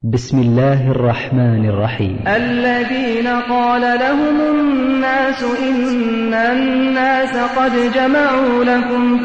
بسم الله الرحمن الرحيم. الذين قال لهم الناس إن الناس قد جمعوا لكم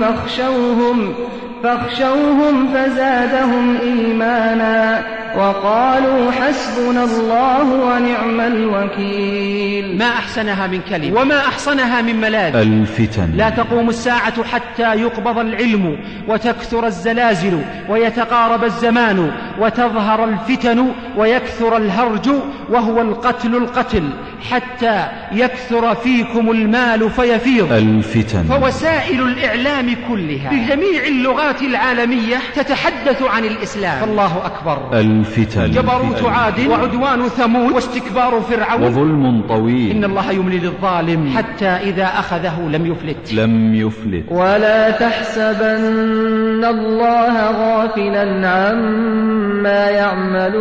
فاخشوهم فزادهم إيمانا وقالوا حسبنا الله ونعم الوكيل. ما أحسنها من كلمة وما أحسنها من ملاذ. الفتن. لا تقوم الساعة حتى يقبض العلم وتكثر الزلازل ويتقارب الزمان وتظهر الفتن ويكثر الهرج وهو القتل حتى يكثر فيكم المال فيفيض. الفتن. فوسائل الإعلام كلها بجميع اللغات العالمية تتحدث عن الإسلام. فالله أكبر. الفتن. جبروت عاد وعدوان ثمود واستكبار فرعون وظلم طويل. إن الله يملي للظالم حتى إذا أخذه لم يفلت. ولا تحسبن الله غافلا عما يعمل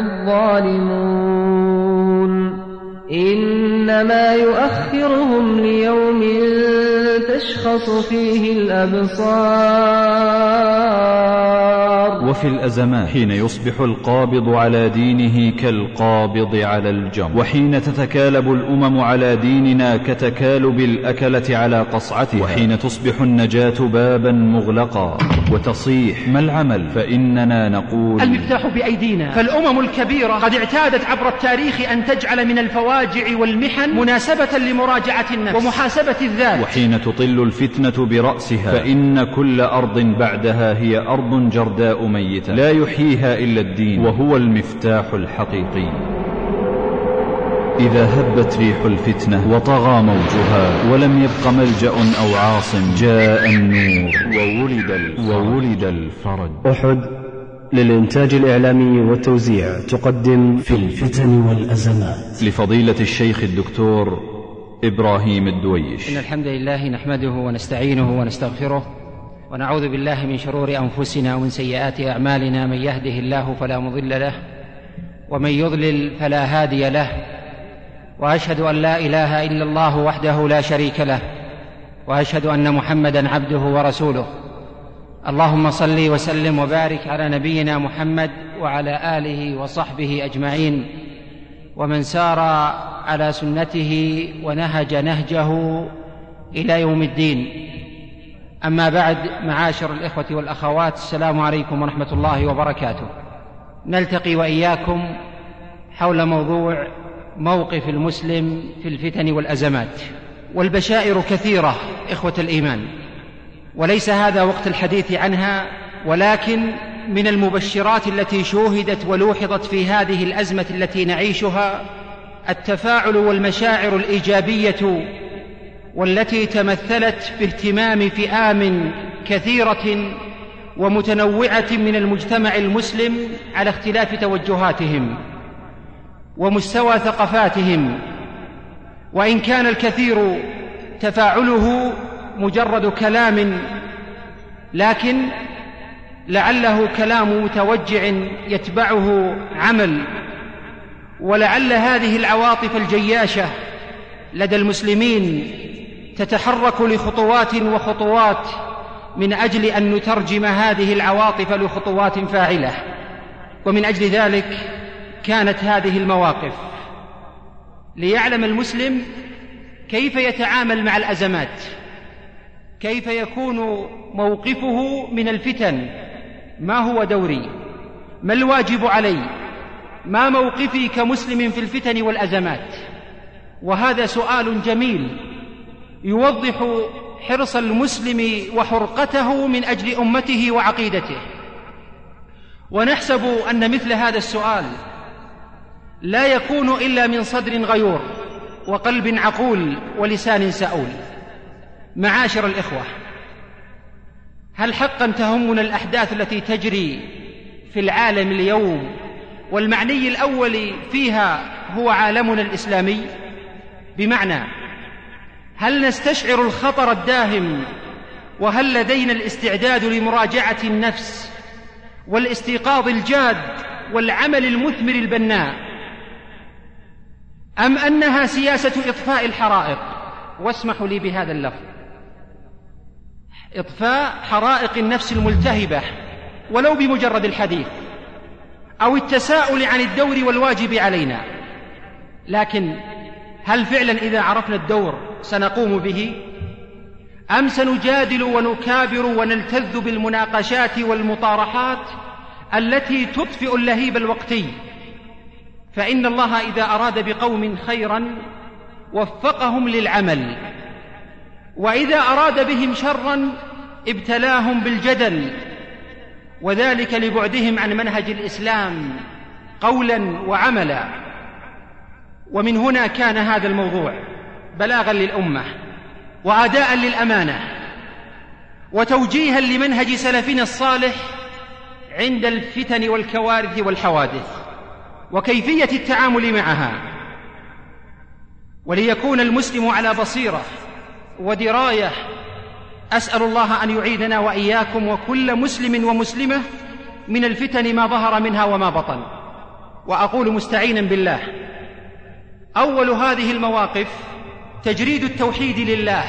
الظالمون إنما يؤخرهم ليوم تشخص فيه الأبصار. وفي الأزمات حين يصبح القابض على دينه كالقابض على الجمر، وحين تتكالب الأمم على ديننا كتكالب الأكلة على قصعتها، وحين تصبح النجاة بابا مغلقا وتصيح ما العمل، فإننا نقول المفتاح بأيدينا. فالأمم الكبيرة قد اعتادت عبر التاريخ أن تجعل من الفواجع والمحن مناسبة لمراجعة النفس ومحاسبة الذات. وحين تطل الفتنة برأسها فإن كل أرض بعدها هي أرض جرداء ميتة لا يحييها إلا الدين، وهو المفتاح الحقيقي. إذا هبت ريح الفتنة وطغى موجها ولم يبق ملجأ أو عاصم، جاء النور وولد الفرج. أحد للإنتاج الإعلامي والتوزيع تقدم في الفتن والأزمات لفضيلة الشيخ الدكتور إبراهيم الدويش. إن الحمد لله نحمده ونستعينه ونستغفره ونعوذ بالله من شرور أنفسنا ومن سيئات أعمالنا. من يهده الله فلا مضل له ومن يضلل فلا هادي له، وأشهد أن لا إله إلا الله وحده لا شريك له، وأشهد أن محمدا عبده ورسوله. اللهم صل وسلم وبارك على نبينا محمد وعلى آله وصحبه أجمعين ومن سار على سنته ونهج نهجه إلى يوم الدين. أما بعد، معاشر الإخوة والأخوات، السلام عليكم ورحمة الله وبركاته. نلتقي وإياكم حول موضوع موقف المسلم في الفتن والأزمات. والبشائر كثيرة إخوة الإيمان، وليس هذا وقت الحديث عنها، ولكن من المبشرات التي شوهدت ولوحظت في هذه الأزمة التي نعيشها التفاعل والمشاعر الإيجابية، والتي تمثلت باهتمام فئام كثيرة ومتنوعة من المجتمع المسلم على اختلاف توجهاتهم ومستوى ثقافاتهم. وإن كان الكثير تفاعله مجرد كلام، لكن لعله كلام متوجع يتبعه عمل، ولعل هذه العواطف الجياشة لدى المسلمين تتحرك لخطوات وخطوات من أجل أن نترجم هذه العواطف لخطوات فاعلة. ومن أجل ذلك كانت هذه المواقف ليعلم المسلم كيف يتعامل مع الأزمات، كيف يكون موقفه من الفتن، ما هو دوري، ما الواجب علي، ما موقفي كمسلم في الفتن والأزمات. وهذا سؤال جميل يوضح حرص المسلم وحرقته من أجل أمته وعقيدته. ونحسب أن مثل هذا السؤال لا يكون إلا من صدر غيور وقلب عقول ولسان سؤول. معاشر الإخوة، هل حقا تهمنا الأحداث التي تجري في العالم اليوم، والمعني الأول فيها هو عالمنا الإسلامي؟ بمعنى، هل نستشعر الخطر الداهم، وهل لدينا الاستعداد لمراجعة النفس والاستيقاظ الجاد والعمل المثمر البناء، أم أنها سياسة إطفاء الحرائق؟ واسمحوا لي بهذا اللفظ، إطفاء حرائق النفس الملتهبة ولو بمجرد الحديث، أو التساؤل عن الدور والواجب علينا، لكن هل فعلا إذا عرفنا الدور سنقوم به، أم سنجادل ونكابر ونلتذ بالمناقشات والمطارحات التي تطفئ اللهيب الوقتي؟ فإن الله إذا أراد بقوم خيرا وفقهم للعمل، وإذا أراد بهم شرا ابتلاهم بالجدل، وذلك لبعدهم عن منهج الإسلام قولا وعملا. ومن هنا كان هذا الموضوع بلاغا للأمة وأداء للأمانة وتوجيها لمنهج سلفنا الصالح عند الفتن والكوارث والحوادث وكيفية التعامل معها، وليكون المسلم على بصيرة ودراية. أسأل الله أن يعيدنا وإياكم وكل مسلم ومسلمة من الفتن ما ظهر منها وما بطن. وأقول مستعينا بالله: أول هذه المواقف تجريد التوحيد لله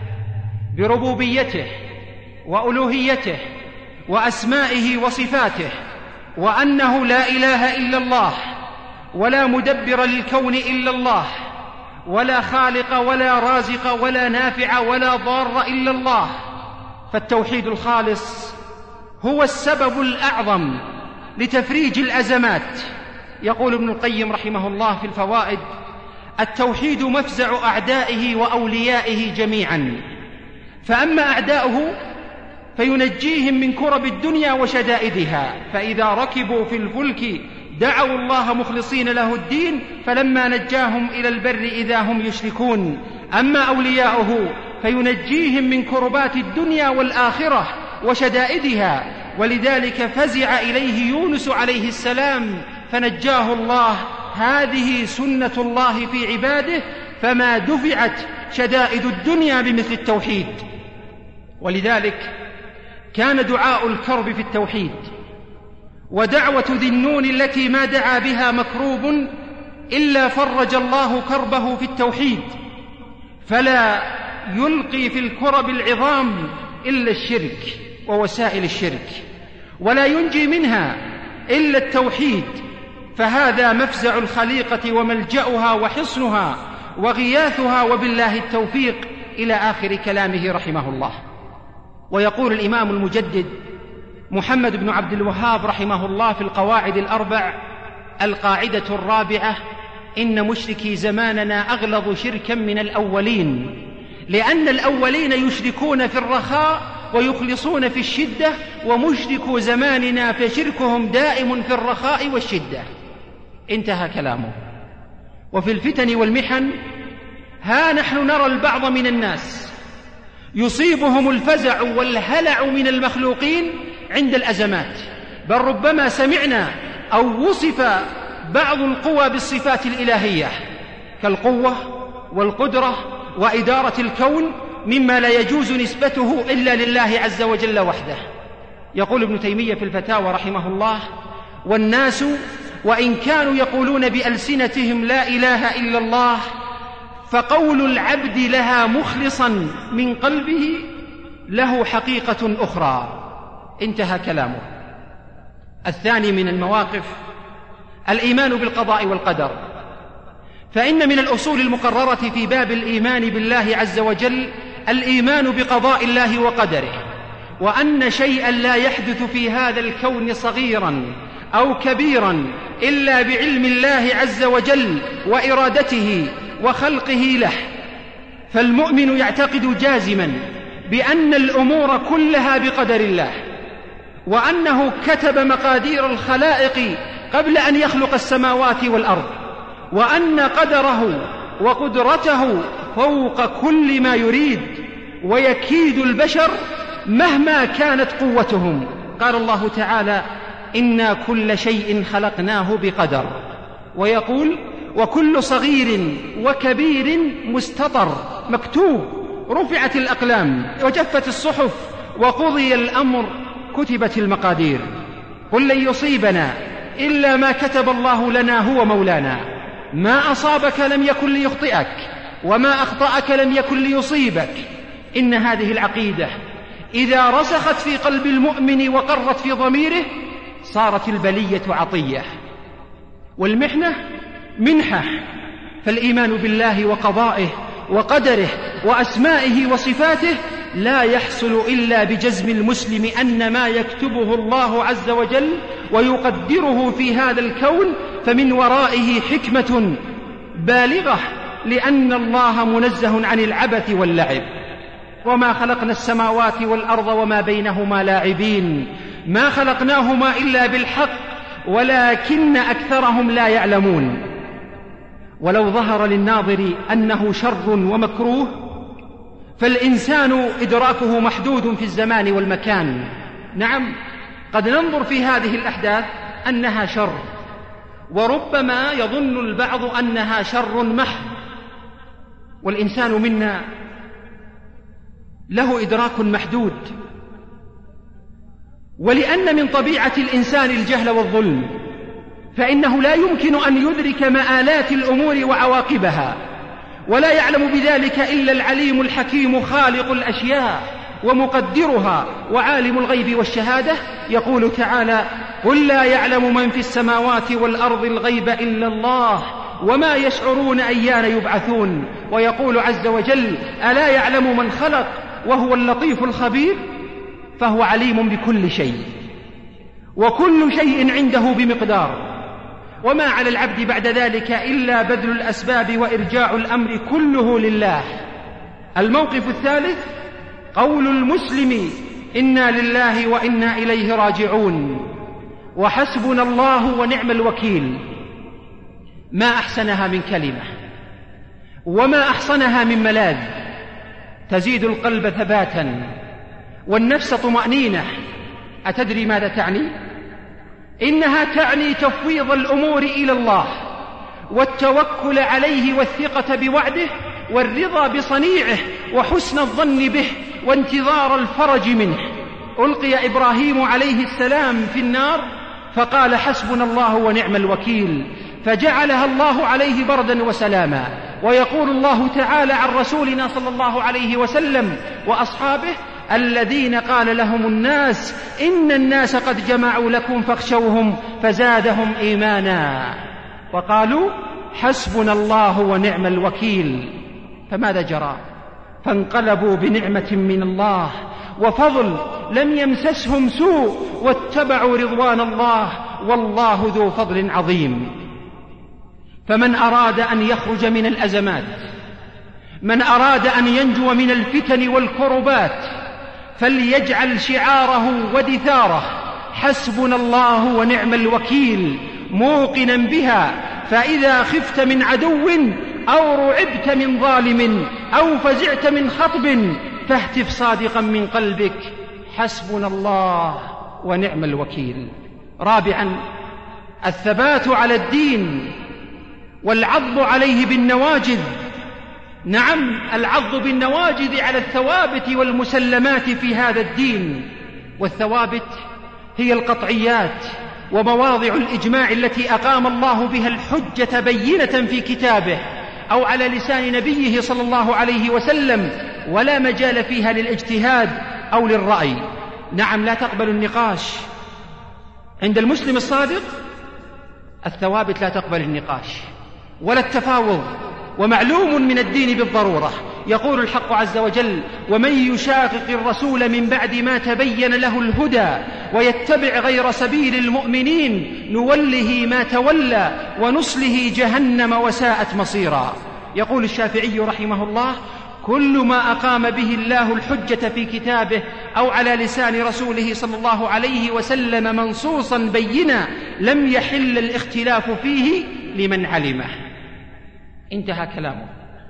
بربوبيته وألوهيته وأسمائه وصفاته، وأنه لا إله إلا الله، ولا مدبر للكون إلا الله، ولا خالق ولا رازق ولا نافع ولا ضار إلا الله. فالتوحيد الخالص هو السبب الأعظم لتفريج الأزمات. يقول ابن القيم رحمه الله في الفوائد: التوحيد مفزع أعدائه وأوليائه جميعا، فأما أعداؤه فينجيهم من كرب الدنيا وشدائدها، فإذا ركبوا في الفلك دعوا الله مخلصين له الدين فلما نجاهم إلى البر إذا هم يشركون. أما أولياؤه فينجيهم من كربات الدنيا والآخرة وشدائدها، ولذلك فزع إليه يونس عليه السلام فنجاه الله. هذه سنة الله في عباده، فما دفعت شدائد الدنيا بمثل التوحيد. ولذلك كان دعاء الكرب في التوحيد، ودعوة ذي النون التي ما دعا بها مكروب إلا فرج الله كربه في التوحيد، فلا يلقي في الكرب العظام إلا الشرك ووسائل الشرك، ولا ينجي منها إلا التوحيد، فهذا مفزع الخليقة وملجأها وحصنها وغياثها، وبالله التوفيق، إلى آخر كلامه رحمه الله. ويقول الإمام المجدد محمد بن عبد الوهاب رحمه الله في القواعد الأربع: القاعدة الرابعة: إن مشركي زماننا أغلظ شركا من الأولين، لأن الأولين يشركون في الرخاء ويخلصون في الشدة، ومشركو زماننا فشركهم دائم في الرخاء والشدة. انتهى كلامه. وفي الفتن والمحن ها نحن نرى البعض من الناس يصيبهم الفزع والهلع من المخلوقين عند الأزمات، بل ربما سمعنا أو وصف بعض القوى بالصفات الإلهية كالقوة والقدرة وإدارة الكون، مما لا يجوز نسبته إلا لله عز وجل وحده. يقول ابن تيمية في الفتاوى رحمه الله: والناس وإن كانوا يقولون بألسنتهم لا إله إلا الله، فقول العبد لها مخلصا من قلبه له حقيقة أخرى. انتهى كلامه. الثاني من المواقف الإيمان بالقضاء والقدر، فإن من الأصول المقررة في باب الإيمان بالله عز وجل الإيمان بقضاء الله وقدره، وأن شيئا لا يحدث في هذا الكون صغيرا أو كبيرا إلا بعلم الله عز وجل وإرادته وخلقه له. فالمؤمن يعتقد جازما بأن الأمور كلها بقدر الله، وأنه كتب مقادير الخلائق قبل أن يخلق السماوات والأرض، وأن قدره وقدرته فوق كل ما يريد، ويكيد البشر مهما كانت قوتهم. قال الله تعالى: إنا كل شيء خلقناه بقدر. ويقول: وكل صغير وكبير مستطر، مكتوب، رفعت الأقلام وجفت الصحف وقضي الأمر، كتبت المقادير. قل لن يصيبنا إلا ما كتب الله لنا هو مولانا، ما أصابك لم يكن ليخطئك، وما أخطأك لم يكن ليصيبك. إن هذه العقيدة إذا رسخت في قلب المؤمن وقرت في ضميره صارت البلية عطية والمحنة منحة. فالإيمان بالله وقضائه وقدره وأسمائه وصفاته لا يحصل إلا بجزم المسلم أن ما يكتبه الله عز وجل ويقدره في هذا الكون فمن ورائه حكمة بالغة، لأن الله منزه عن العبث واللعب. وما خلقنا السماوات والأرض وما بينهما لاعبين، ما خلقناهما إلا بالحق ولكن أكثرهم لا يعلمون. ولو ظهر للناظر أنه شر ومكروه فالإنسان إدراكه محدود في الزمان والمكان. نعم، قد ننظر في هذه الأحداث أنها شر، وربما يظن البعض أنها شر محض، والإنسان منا له إدراك محدود. ولأن من طبيعة الإنسان الجهل والظلم، فإنه لا يمكن أن يدرك مآلات الأمور وعواقبها، ولا يعلم بذلك إلا العليم الحكيم خالق الأشياء ومقدرها وعالم الغيب والشهادة. يقول تعالى: قل لا يعلم من في السماوات والأرض الغيب إلا الله وما يشعرون أيان يبعثون. ويقول عز وجل: ألا يعلم من خلق وهو اللطيف الخبير. فهو عليم بكل شيء، وكل شيء عنده بمقدار، وما على العبد بعد ذلك إلا بذل الأسباب وإرجاع الأمر كله لله. الموقف الثالث قول المسلم: إنا لله وإنا إليه راجعون، وحسبنا الله ونعم الوكيل. ما أحسنها من كلمة، وما أحسنها من ملاذ، تزيد القلب ثباتا والنفس طمأنينة. أتدري ماذا تعني؟ إنها تعني تفويض الأمور إلى الله والتوكل عليه والثقة بوعده والرضا بصنيعه وحسن الظن به وانتظار الفرج منه. ألقي إبراهيم عليه السلام في النار فقال: حسبنا الله ونعم الوكيل، فجعلها الله عليه بردا وسلاما. ويقول الله تعالى عن رسولنا صلى الله عليه وسلم وأصحابه: الذين قال لهم الناس إن الناس قد جمعوا لكم فاخشوهم فزادهم إيمانا، وقالوا حسبنا الله ونعم الوكيل. فماذا جرى؟ فانقلبوا بنعمة من الله وفضل لم يمسسهم سوء واتبعوا رضوان الله، والله ذو فضل عظيم. فمن أراد أن يخرج من الأزمات، من أراد أن ينجو من الفتن والكربات، فليجعل شعاره ودثاره حسبنا الله ونعم الوكيل، موقنا بها. فإذا خفت من عدو أو رعبت من ظالم أو فزعت من خطب فاهتف صادقا من قلبك: حسبنا الله ونعم الوكيل. رابعا، الثبات على الدين والعض عليه بالنواجذ. نعم، العض بالنواجذ على الثوابت والمسلمات في هذا الدين. والثوابت هي القطعيات ومواضع الإجماع التي أقام الله بها الحجة بينة في كتابه أو على لسان نبيه صلى الله عليه وسلم، ولا مجال فيها للاجتهاد أو للرأي. نعم، لا تقبل النقاش. عند المسلم الصادق الثوابت لا تقبل النقاش ولا التفاوض، ومعلوم من الدين بالضرورة. يقول الحق عز وجل: ومن يشاقق الرسول من بعد ما تبين له الهدى ويتبع غير سبيل المؤمنين نوله ما تولى ونصله جهنم وساءت مصيرا. يقول الشافعي رحمه الله: كل ما أقام به الله الحجة في كتابه أو على لسان رسوله صلى الله عليه وسلم منصوصا بينا لم يحل الاختلاف فيه لمن علمه. انتهى كلامه.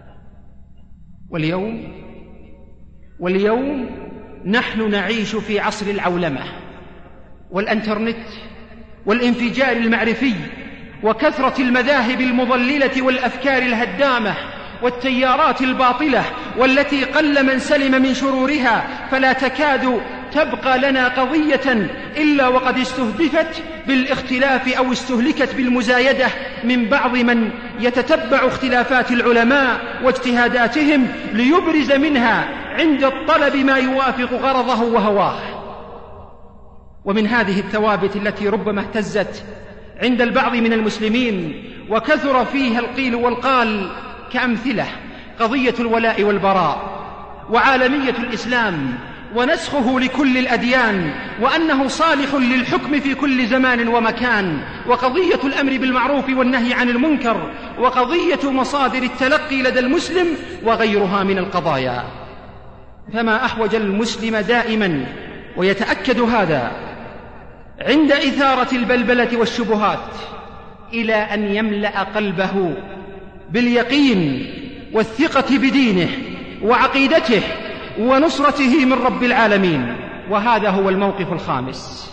واليوم نحن نعيش في عصر العولمة والإنترنت والانفجار المعرفي وكثرة المذاهب المضللة والأفكار الهدامة والتيارات الباطلة، والتي قل من سلم من شرورها، فلا تكاد تبقى لنا قضية إلا وقد استهدفت بالاختلاف أو استهلكت بالمزايدة من بعض من يتتبع اختلافات العلماء واجتهاداتهم ليبرز منها عند الطلب ما يوافق غرضه وهواه. ومن هذه الثوابت التي ربما اهتزت عند البعض من المسلمين وكثر فيها القيل والقال كأمثلة قضية الولاء والبراء وعالمية الإسلام ونسخه لكل الأديان وأنه صالح للحكم في كل زمان ومكان، وقضية الأمر بالمعروف والنهي عن المنكر، وقضية مصادر التلقي لدى المسلم وغيرها من القضايا. فما أحوج المسلم دائما، ويتأكد هذا عند إثارة البلبلة والشبهات، إلى أن يملأ قلبه باليقين والثقة بدينه وعقيدته ونصرته من رب العالمين. وهذا هو الموقف الخامس،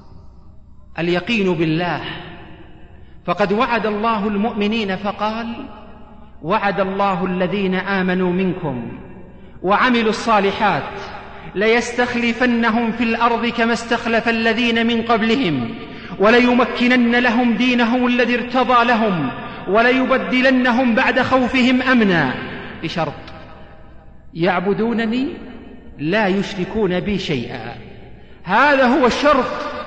اليقين بالله. فقد وعد الله المؤمنين فقال: وعد الله الذين آمنوا منكم وعملوا الصالحات ليستخلفنهم في الأرض كما استخلف الذين من قبلهم وليمكنن لهم دينهم الذي ارتضى لهم وليبدلنهم بعد خوفهم أمنا، بشرط يعبدونني لا يشركون بي شيئا. هذا هو الشرط.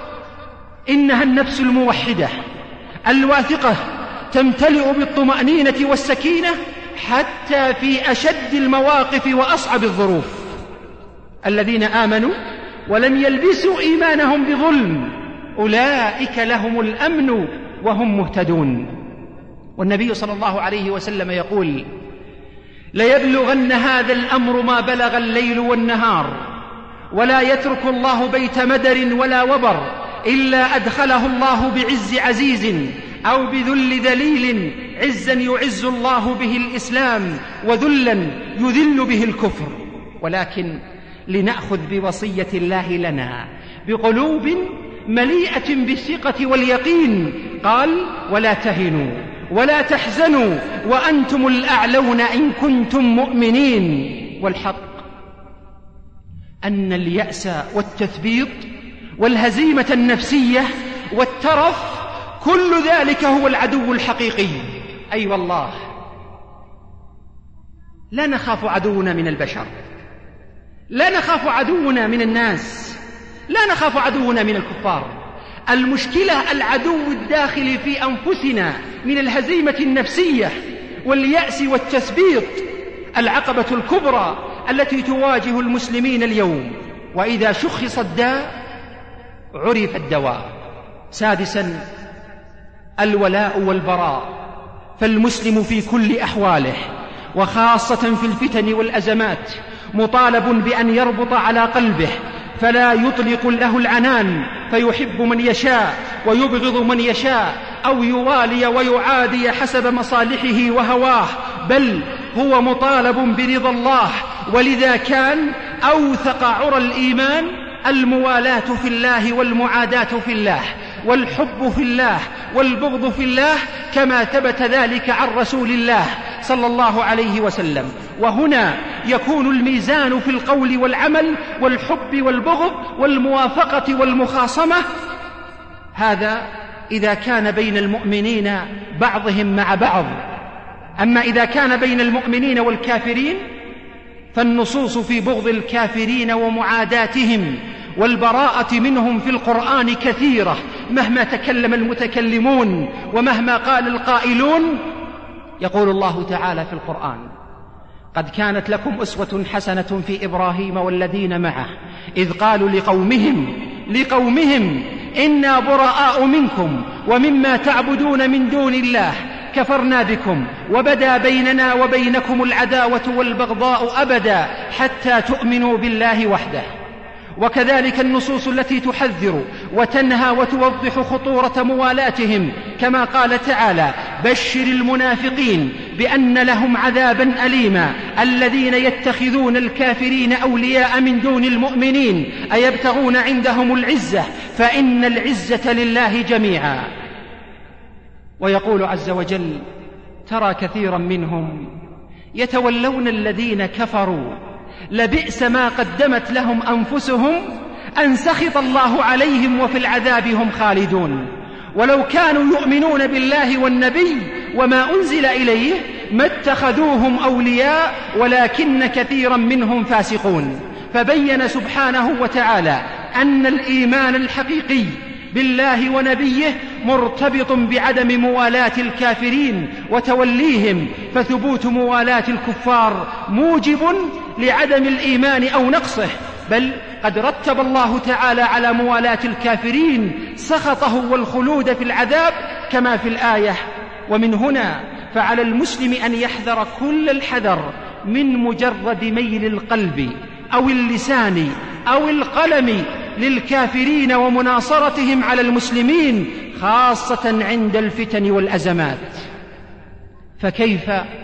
إنها النفس الموحدة الواثقة تمتلئ بالطمأنينة والسكينة حتى في أشد المواقف وأصعب الظروف. الذين آمنوا ولم يلبسوا إيمانهم بظلم أولئك لهم الأمن وهم مهتدون. والنبي صلى الله عليه وسلم يقول: ليبلغن هذا الأمر ما بلغ الليل والنهار، ولا يترك الله بيت مدر ولا وبر إلا أدخله الله بعز عزيز أو بذل ذليل، عزا يعز الله به الإسلام وذلا يذل به الكفر. ولكن لنأخذ بوصية الله لنا بقلوب مليئة بالثقة واليقين. قال: ولا تهنوا ولا تحزنوا وأنتم الأعلون إن كنتم مؤمنين. والحق أن اليأس والتثبيط والهزيمة النفسية والترف كل ذلك هو العدو الحقيقي. أي والله لا نخاف عدونا من البشر، لا نخاف عدونا من الناس، لا نخاف عدونا من الكفار. المشكلة العدو الداخلي في أنفسنا من الهزيمة النفسية واليأس والتثبيط، العقبة الكبرى التي تواجه المسلمين اليوم. وإذا شخص الداء عرف الدواء. سادسا، الولاء والبراء. فالمسلم في كل أحواله وخاصة في الفتن والأزمات مطالب بأن يربط على قلبه فلا يطلق له العنان فيحب من يشاء ويبغض من يشاء، أو يوالي ويعادي حسب مصالحه وهواه، بل هو مطالب برضا الله. ولذا كان أوثق عرى الإيمان الموالاة في الله والمعاداة في الله والحب في الله والبغض في الله، كما ثبت ذلك عن رسول الله صلى الله عليه وسلم. وهنا يكون الميزان في القول والعمل والحب والبغض والموافقة والمخاصمة. هذا إذا كان بين المؤمنين بعضهم مع بعض. أما إذا كان بين المؤمنين والكافرين فالنصوص في بغض الكافرين ومعاداتهم والبراءة منهم في القرآن كثيرة، مهما تكلم المتكلمون ومهما قال القائلون. يقول الله تعالى في القرآن: قد كانت لكم أسوة حسنة في إبراهيم والذين معه إذ قالوا لقومهم إنا براء منكم ومما تعبدون من دون الله كفرنا بكم وبدا بيننا وبينكم العداوة والبغضاء أبدا حتى تؤمنوا بالله وحده. وكذلك النصوص التي تحذر وتنهى وتوضح خطورة موالاتهم، كما قال تعالى: بشر المنافقين بأن لهم عذابا أليما الذين يتخذون الكافرين أولياء من دون المؤمنين أيبتغون عندهم العزة فإن العزة لله جميعا. ويقول عز وجل: ترى كثيرا منهم يتولون الذين كفروا لبئس ما قدمت لهم أنفسهم أن سخط الله عليهم وفي العذاب هم خالدون. ولو كانوا يؤمنون بالله والنبي وما أنزل إليه ما اتخذوهم أولياء ولكن كثيرا منهم فاسقون. فبين سبحانه وتعالى أن الإيمان الحقيقي بالله ونبيه مرتبط بعدم موالاة الكافرين وتوليهم، فثبوت موالاة الكفار موجب لعدم الإيمان أو نقصه، بل قد رتب الله تعالى على موالاة الكافرين سخطه والخلود في العذاب كما في الآية. ومن هنا فعلى المسلم أن يحذر كل الحذر من مجرد ميل القلب أو اللسان أو القلم للكافرين ومناصرتهم على المسلمين، خاصة عند الفتن والأزمات. فكيف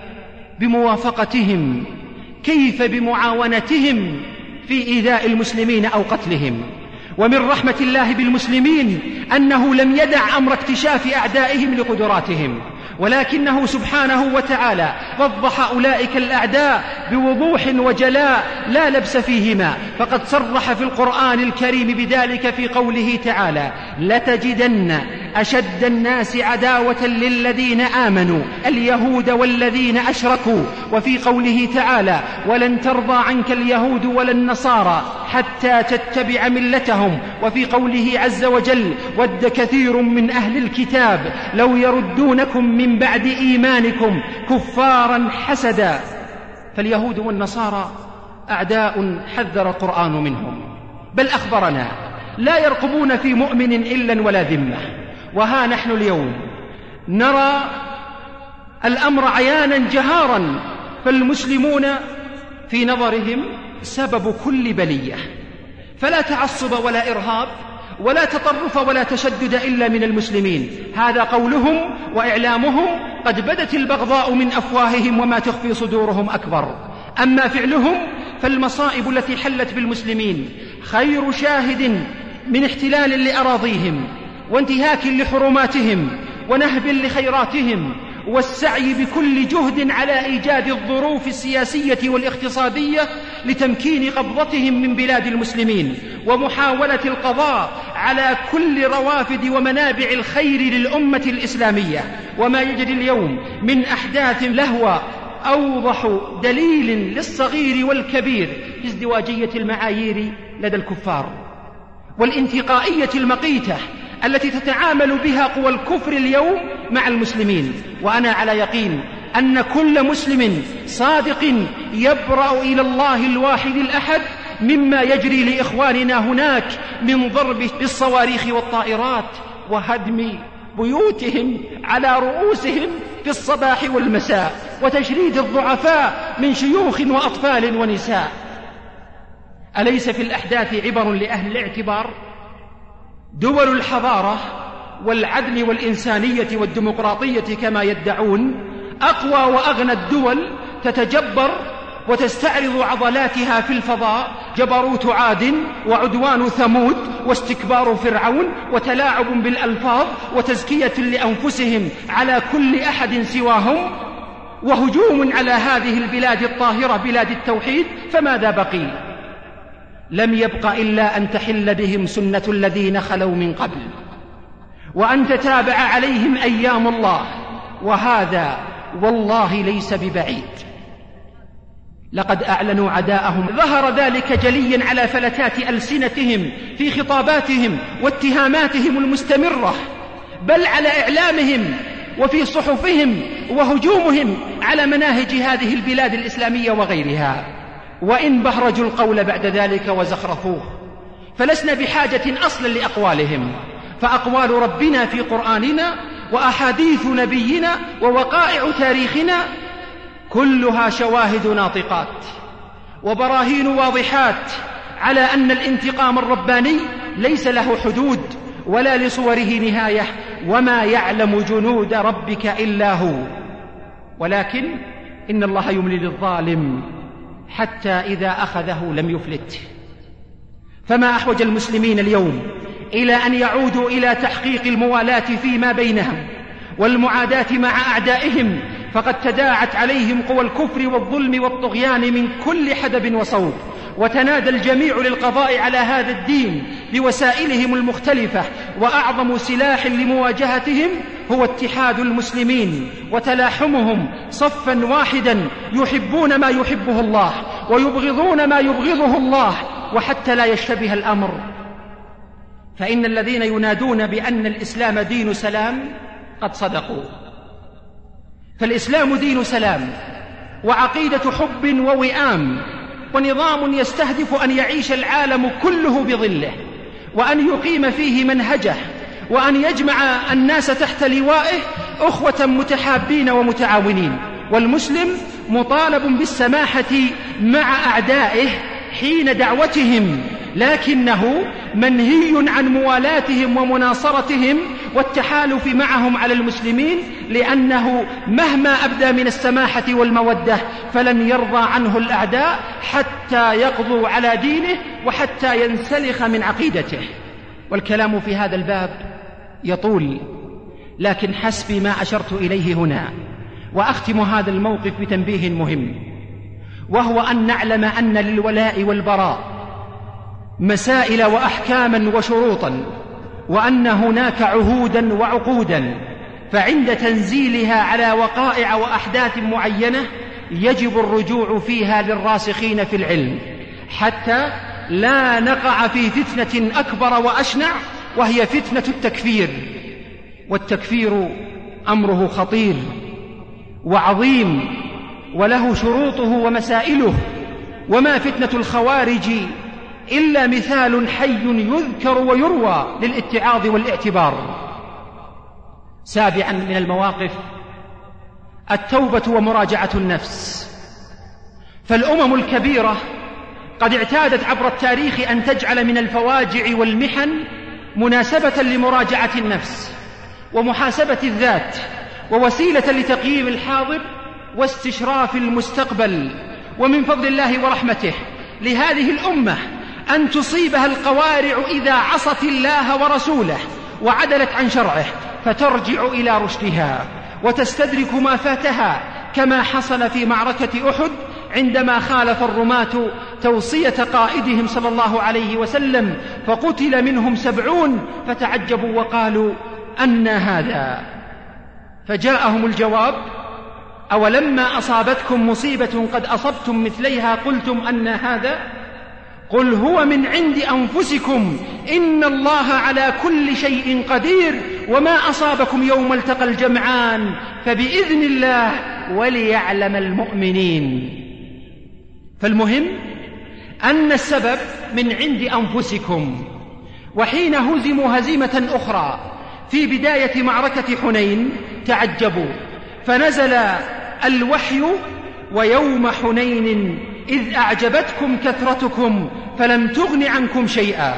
بموافقتهم؟ كيف بمعاونتهم في إيذاء المسلمين أو قتلهم؟ ومن رحمة الله بالمسلمين أنه لم يدع أمر اكتشاف أعدائهم لقدراتهم، ولكنه سبحانه وتعالى وضح أولئك الأعداء بوضوح وجلاء لا لبس فيهما، فقد صرح في القرآن الكريم بذلك في قوله تعالى: لتجدن أشد الناس عداوة للذين آمنوا اليهود والذين أشركوا، وفي قوله تعالى: ولن ترضى عنك اليهود ولا النصارى حتى تتبع ملتهم، وفي قوله عز وجل: ود كثير من أهل الكتاب لو يردونكم من بعد إيمانكم كفارا حسدا. فاليهود والنصارى أعداء حذر القرآن منهم، بل أخبرنا لا يرقبون في مؤمن إلا ولا ذمة. وها نحن اليوم نرى الأمر عيانا جهارا، فالمسلمون في نظرهم سبب كل بلية، فلا تعصب ولا إرهاب ولا تطرف ولا تشدد إلا من المسلمين. هذا قولهم وإعلامهم، قد بدت البغضاء من أفواههم وما تخفي صدورهم أكبر. أما فعلهم فالمصائب التي حلت بالمسلمين خير شاهد من احتلال لأراضيهم وانتهاك لحرماتهم ونهب لخيراتهم، والسعي بكل جهد على إيجاد الظروف السياسية والاقتصادية لتمكين قبضتهم من بلاد المسلمين، ومحاولة القضاء على كل روافد ومنابع الخير للأمة الإسلامية. وما يجري اليوم من أحداث لهوى أوضح دليل للصغير والكبير في ازدواجية المعايير لدى الكفار والانتقائية المقيتة التي تتعامل بها قوى الكفر اليوم مع المسلمين. وأنا على يقين أن كل مسلم صادق يبرأ إلى الله الواحد الأحد مما يجري لإخواننا هناك من ضرب بالصواريخ والطائرات وهدم بيوتهم على رؤوسهم في الصباح والمساء، وتشريد الضعفاء من شيوخ وأطفال ونساء. أليس في الأحداث عبر لأهل الاعتبار؟ دول الحضارة والعدل والإنسانية والديمقراطية كما يدعون أقوى وأغنى الدول تتجبر وتستعرض عضلاتها في الفضاء، جبروت عاد وعدوان ثمود واستكبار فرعون وتلاعب بالألفاظ وتزكية لأنفسهم على كل أحد سواهم، وهجوم على هذه البلاد الطاهرة بلاد التوحيد. فماذا بقي؟ لم يبق إلا أن تحل بهم سنة الذين خلوا من قبل، وأن تتابع عليهم أيام الله، وهذا والله ليس ببعيد. لقد أعلنوا عداءهم، ظهر ذلك جليا على فلتات ألسنتهم في خطاباتهم واتهاماتهم المستمرة، بل على إعلامهم وفي صحفهم وهجومهم على مناهج هذه البلاد الإسلامية وغيرها. وإن بهرجوا القول بعد ذلك وزخرفوه فلسنا بحاجة أصلا لأقوالهم، فأقوال ربنا في قرآننا وأحاديث نبينا ووقائع تاريخنا كلها شواهد ناطقات وبراهين واضحات على أن الانتقام الرباني ليس له حدود ولا لصوره نهاية، وما يعلم جنود ربك إلا هو. ولكن إن الله يملي للظالم حتى إذا أخذه لم يفلت. فما أحوج المسلمين اليوم إلى أن يعودوا إلى تحقيق الموالاة فيما بينهم والمعاداة مع أعدائهم، فقد تداعت عليهم قوى الكفر والظلم والطغيان من كل حدب وصوب، وتنادى الجميع للقضاء على هذا الدين بوسائلهم المختلفة، وأعظم سلاح لمواجهتهم هو اتحاد المسلمين وتلاحمهم صفا واحدا، يحبون ما يحبه الله ويبغضون ما يبغضه الله. وحتى لا يشتبه الأمر فإن الذين ينادون بأن الإسلام دين سلام قد صدقوا، فالإسلام دين سلام وعقيدة حب ووئام ونظام يستهدف أن يعيش العالم كله بظله، وأن يقيم فيه منهجه، وأن يجمع الناس تحت لوائه أخوة متحابين ومتعاونين. والمسلم مطالب بالسماحة مع أعدائه حين دعوتهم، لكنه منهي عن موالاتهم ومناصرتهم والتحالف معهم على المسلمين، لأنه مهما أبدى من السماحة والمودة فلن يرضى عنه الأعداء حتى يقضوا على دينه وحتى ينسلخ من عقيدته. والكلام في هذا الباب يطول، لكن حسبي ما أشرت إليه هنا. وأختم هذا الموقف بتنبيه مهم، وهو أن نعلم أن للولاء والبراء مسائل وأحكاما وشروطا، وأن هناك عهودا وعقودا، فعند تنزيلها على وقائع وأحداث معينة يجب الرجوع فيها للراسخين في العلم حتى لا نقع في فتنة أكبر وأشنع، وهي فتنة التكفير. والتكفير أمره خطير وعظيم وله شروطه ومسائله، وما فتنة الخوارج إلا مثال حي يذكر ويروى للاتعاظ والاعتبار. سابعا من المواقف التوبة ومراجعة النفس، فالأمم الكبيرة قد اعتادت عبر التاريخ أن تجعل من الفواجع والمحن مناسبة لمراجعة النفس ومحاسبة الذات، ووسيلة لتقييم الحاضر واستشراف المستقبل. ومن فضل الله ورحمته لهذه الأمة أن تصيبها القوارع إذا عصت الله ورسوله وعدلت عن شرعه، فترجع إلى رشدها وتستدرك ما فاتها، كما حصل في معركة أحد عندما خالف الرماة توصية قائدهم صلى الله عليه وسلم فقتل منهم 70، فتعجبوا وقالوا أن هذا؟ فجاءهم الجواب: أولما أصابتكم مصيبة قد أصبتم مثليها قلتم أن هذا؟ قل هو من عند أنفسكم إن الله على كل شيء قدير، وما أصابكم يوم التقى الجمعان فبإذن الله وليعلم المؤمنين. فالمهم أن السبب من عند أنفسكم. وحين هزموا هزيمة أخرى في بداية معركة حنين تعجبوا، فنزل الوحي: ويوم حنين إذ أعجبتكم كثرتكم فلم تغن عنكم شيئا.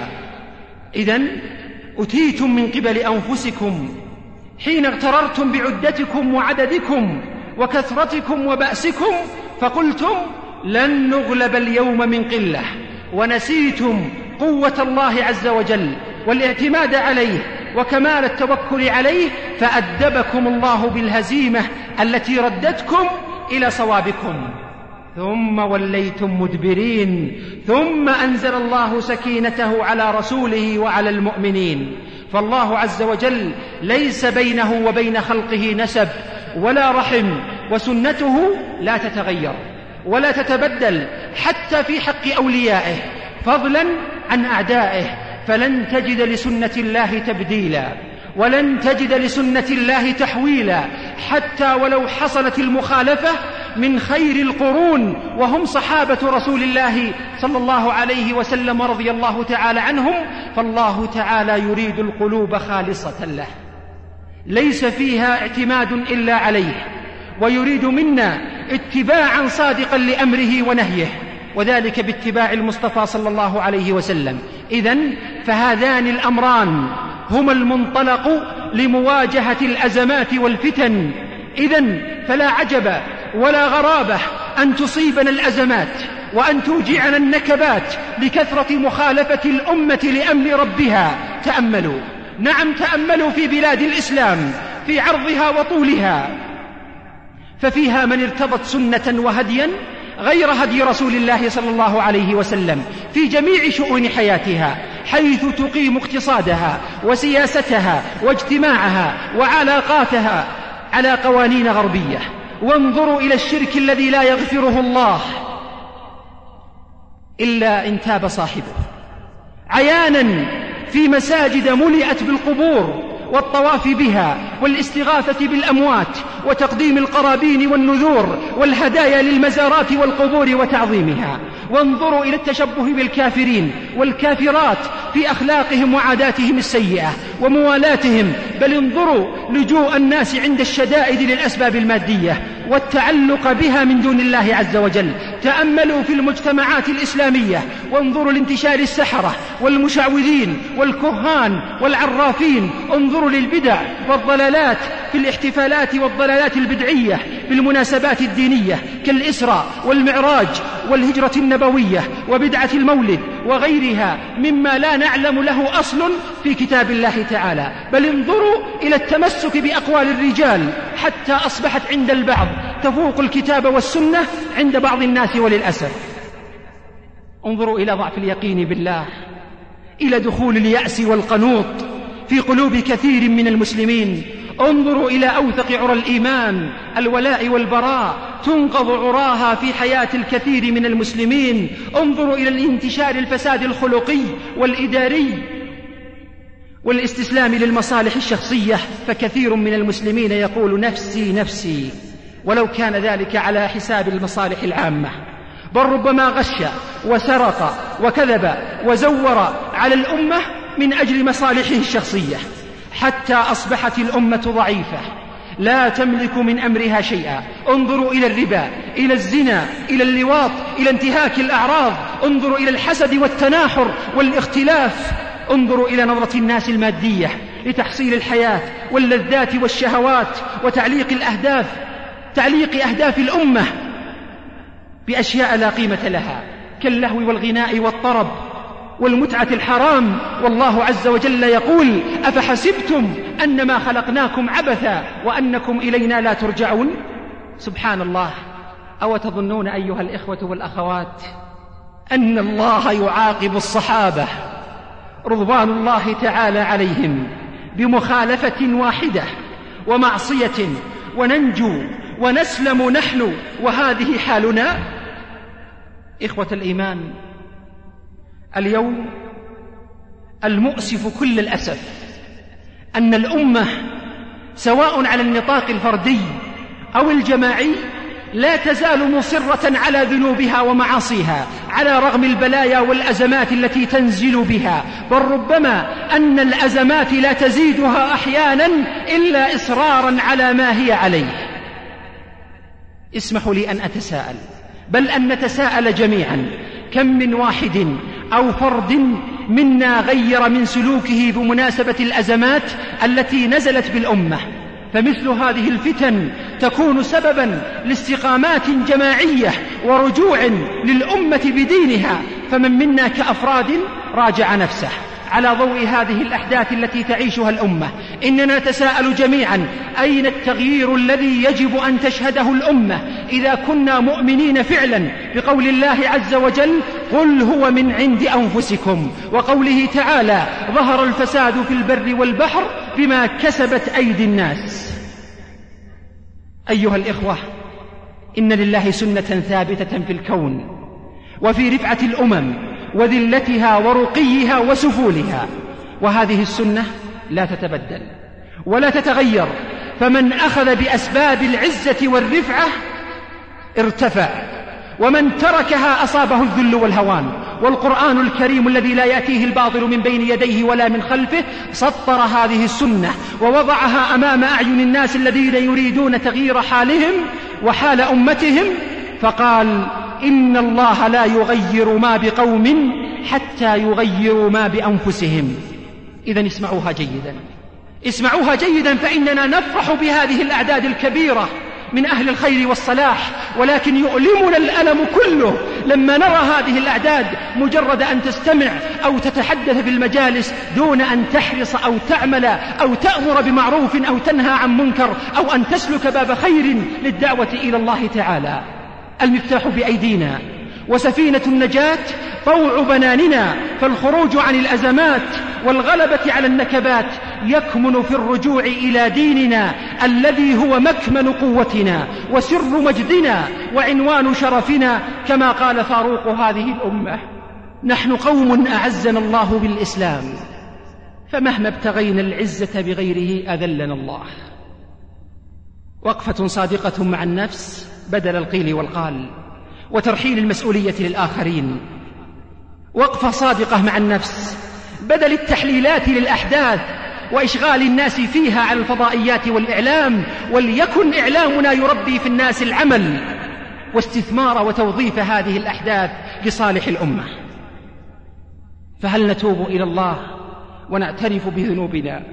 إذن أتيتم من قبل أنفسكم حين اغتررتم بعدتكم وعددكم وكثرتكم وبأسكم، فقلتم لن نغلب اليوم من قلة، ونسيتم قوة الله عز وجل والاعتماد عليه وكمال التوكل عليه، فأدبكم الله بالهزيمة التي ردتكم إلى صوابكم. ثم وليتم مدبرين، ثم أنزل الله سكينته على رسوله وعلى المؤمنين. فالله عز وجل ليس بينه وبين خلقه نسب ولا رحم، وسنته لا تتغير ولا تتبدل حتى في حق أوليائه، فضلا عن أعدائه. فلن تجد لسنة الله تبديلا، ولن تجد لسنة الله تحويلا، حتى ولو حصلت المخالفة من خير القرون وهم صحابة رسول الله صلى الله عليه وسلم رضي الله تعالى عنهم. فالله تعالى يريد القلوب خالصة له ليس فيها اعتماد إلا عليه، ويريد منا اتباعا صادقا لأمره ونهيه، وذلك باتباع المصطفى صلى الله عليه وسلم. إذن فهذان الأمران هما المنطلق لمواجهة الأزمات والفتن. إذن فلا عجب ولا غرابة أن تصيبنا الأزمات وأن توجعنا النكبات لكثرة مخالفة الأمة لأمر ربها. تأملوا، نعم تأملوا في بلاد الإسلام في عرضها وطولها، ففيها من ارتضت سنة وهديا غير هدي رسول الله صلى الله عليه وسلم في جميع شؤون حياتها، حيث تقيم اقتصادها وسياستها واجتماعها وعلاقاتها على قوانين غربية. وانظروا إلى الشرك الذي لا يغفره الله إلا إن تاب صاحبه، عيانا في مساجد ملئت بالقبور والطواف بها والاستغاثة بالأموات وتقديم القرابين والنذور والهدايا للمزارات والقبور وتعظيمها. وانظروا إلى التشبه بالكافرين والكافرات في أخلاقهم وعاداتهم السيئة وموالاتهم، بل انظروا لجوء الناس عند الشدائد للأسباب المادية والتعلق بها من دون الله عز وجل. تأملوا في المجتمعات الإسلامية وانظروا لانتشار السحرة والمشعوذين والكهان والعرافين. انظروا للبدع والضلالات في الاحتفالات والضلالات البدعية في المناسبات الدينية كالإسراء والمعراج والهجرة النبوية وبدعة المولد وغيرها مما لا نعلم له أصل في كتاب الله تعالى. بل انظروا إلى التمسك بأقوال الرجال حتى أصبحت عند البعض تفوق الكتاب والسنة عند بعض الناس وللأسف. انظروا إلى ضعف اليقين بالله، إلى دخول اليأس والقنوط في قلوب كثير من المسلمين. انظروا إلى أوثق عرى الإيمان، الولاء والبراء، تنقض عراها في حياة الكثير من المسلمين. انظروا إلى الانتشار الفساد الخلقي والإداري والاستسلام للمصالح الشخصية، فكثير من المسلمين يقول نفسي نفسي، ولو كان ذلك على حساب المصالح العامة، بل ربما غش وسرق وكذب وزور على الأمة من أجل مصالحه الشخصية، حتى أصبحت الأمة ضعيفة لا تملك من أمرها شيئا. انظروا إلى الربا، إلى الزنا، إلى اللواط، إلى انتهاك الأعراض. انظروا إلى الحسد والتناحر والاختلاف. انظروا إلى نظرة الناس المادية لتحصيل الحياة واللذات والشهوات وتعليق الأهداف، تعليق أهداف الأمة بأشياء لا قيمة لها كاللهو والغناء والطرب والمتعة الحرام. والله عز وجل يقول أفحسبتم أنما خلقناكم عبثا وأنكم إلينا لا ترجعون. سبحان الله. أو تظنون أيها الإخوة والأخوات أن الله يعاقب الصحابة رضوان الله تعالى عليهم بمخالفة واحدة ومعصية وننجو ونسلم نحن وهذه حالنا؟ إخوة الإيمان، اليوم المؤسف كل الأسف أن الأمة سواء على النطاق الفردي أو الجماعي لا تزال مصرة على ذنوبها ومعاصيها على رغم البلايا والأزمات التي تنزل بها، بل ربما أن الأزمات لا تزيدها أحيانا إلا إصرارا على ما هي عليه. اسمحوا لي أن أتساءل، بل أن نتساءل جميعا، كم من واحد أو فرد منا غير من سلوكه بمناسبة الأزمات التي نزلت بالأمة؟ فمثل هذه الفتن تكون سببا لاستقامات جماعية ورجوع للأمة بدينها. فمن منا كأفراد راجع نفسه على ضوء هذه الأحداث التي تعيشها الأمة. إننا نتساءل جميعا أين التغيير الذي يجب أن تشهده الأمة إذا كنا مؤمنين فعلا بقول الله عز وجل قل هو من عند أنفسكم، وقوله تعالى ظهر الفساد في البر والبحر بما كسبت أيدي الناس. أيها الإخوة، إن لله سنة ثابتة في الكون وفي رفعة الأمم وذلتها ورقيها وسفولها، وهذه السنة لا تتبدل ولا تتغير. فمن أخذ بأسباب العزة والرفعة ارتفع، ومن تركها أصابه الذل والهوان. والقرآن الكريم الذي لا يأتيه الباطل من بين يديه ولا من خلفه سطر هذه السنة ووضعها أمام أعين الناس الذين يريدون تغيير حالهم وحال أمتهم، فقال إن الله لا يغير ما بقوم حتى يغيروا ما بأنفسهم. إذن اسمعوها جيدا، فإننا نفرح بهذه الأعداد الكبيرة من أهل الخير والصلاح، ولكن يؤلمنا الألم كله لما نرى هذه الأعداد مجرد أن تستمع أو تتحدث في المجالس دون أن تحرص أو تعمل أو تأمر بمعروف أو تنهى عن منكر أو أن تسلك باب خير للدعوة إلى الله تعالى. المفتاح بأيدينا وسفينة النجاة طوع بناننا، فالخروج عن الأزمات والغلبة على النكبات يكمن في الرجوع إلى ديننا الذي هو مكمن قوتنا وسر مجدنا وعنوان شرفنا، كما قال فاروق هذه الأمة: نحن قوم أعزنا الله بالإسلام فمهما ابتغينا العزة بغيره أذلنا الله. وقفة صادقة مع النفس بدل القيل والقال وترحيل المسؤولية للآخرين. وقفة صادقة مع النفس بدل التحليلات للأحداث وإشغال الناس فيها على الفضائيات والإعلام. وليكن إعلامنا يربي في الناس العمل واستثمار وتوظيف هذه الأحداث لصالح الأمة. فهل نتوب إلى الله ونعترف بذنوبنا؟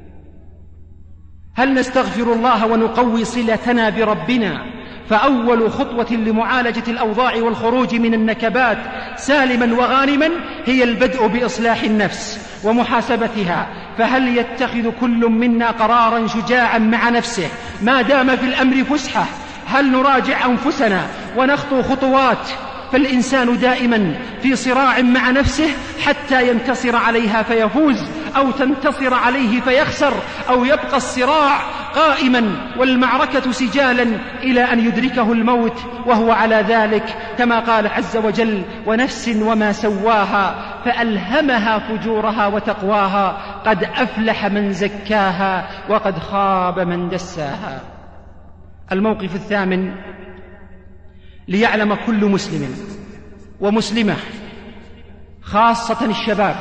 هل نستغفر الله ونقوي صلتنا بربنا؟ فأول خطوة لمعالجة الأوضاع والخروج من النكبات سالما وغانما هي البدء بإصلاح النفس ومحاسبتها. فهل يتخذ كل منا قرارا شجاعا مع نفسه ما دام في الأمر فسحة؟ هل نراجع أنفسنا ونخطو خطوات؟ فالإنسان دائما في صراع مع نفسه حتى ينتصر عليها فيفوز، أو تنتصر عليه فيخسر، أو يبقى الصراع قائما والمعركة سجالا إلى أن يدركه الموت وهو على ذلك، كما قال عز وجل: ونفس وما سواها فألهمها فجورها وتقواها قد أفلح من زكاها وقد خاب من دساها. الموقف الثامن: ليعلم كل مسلم ومسلمة خاصة الشباب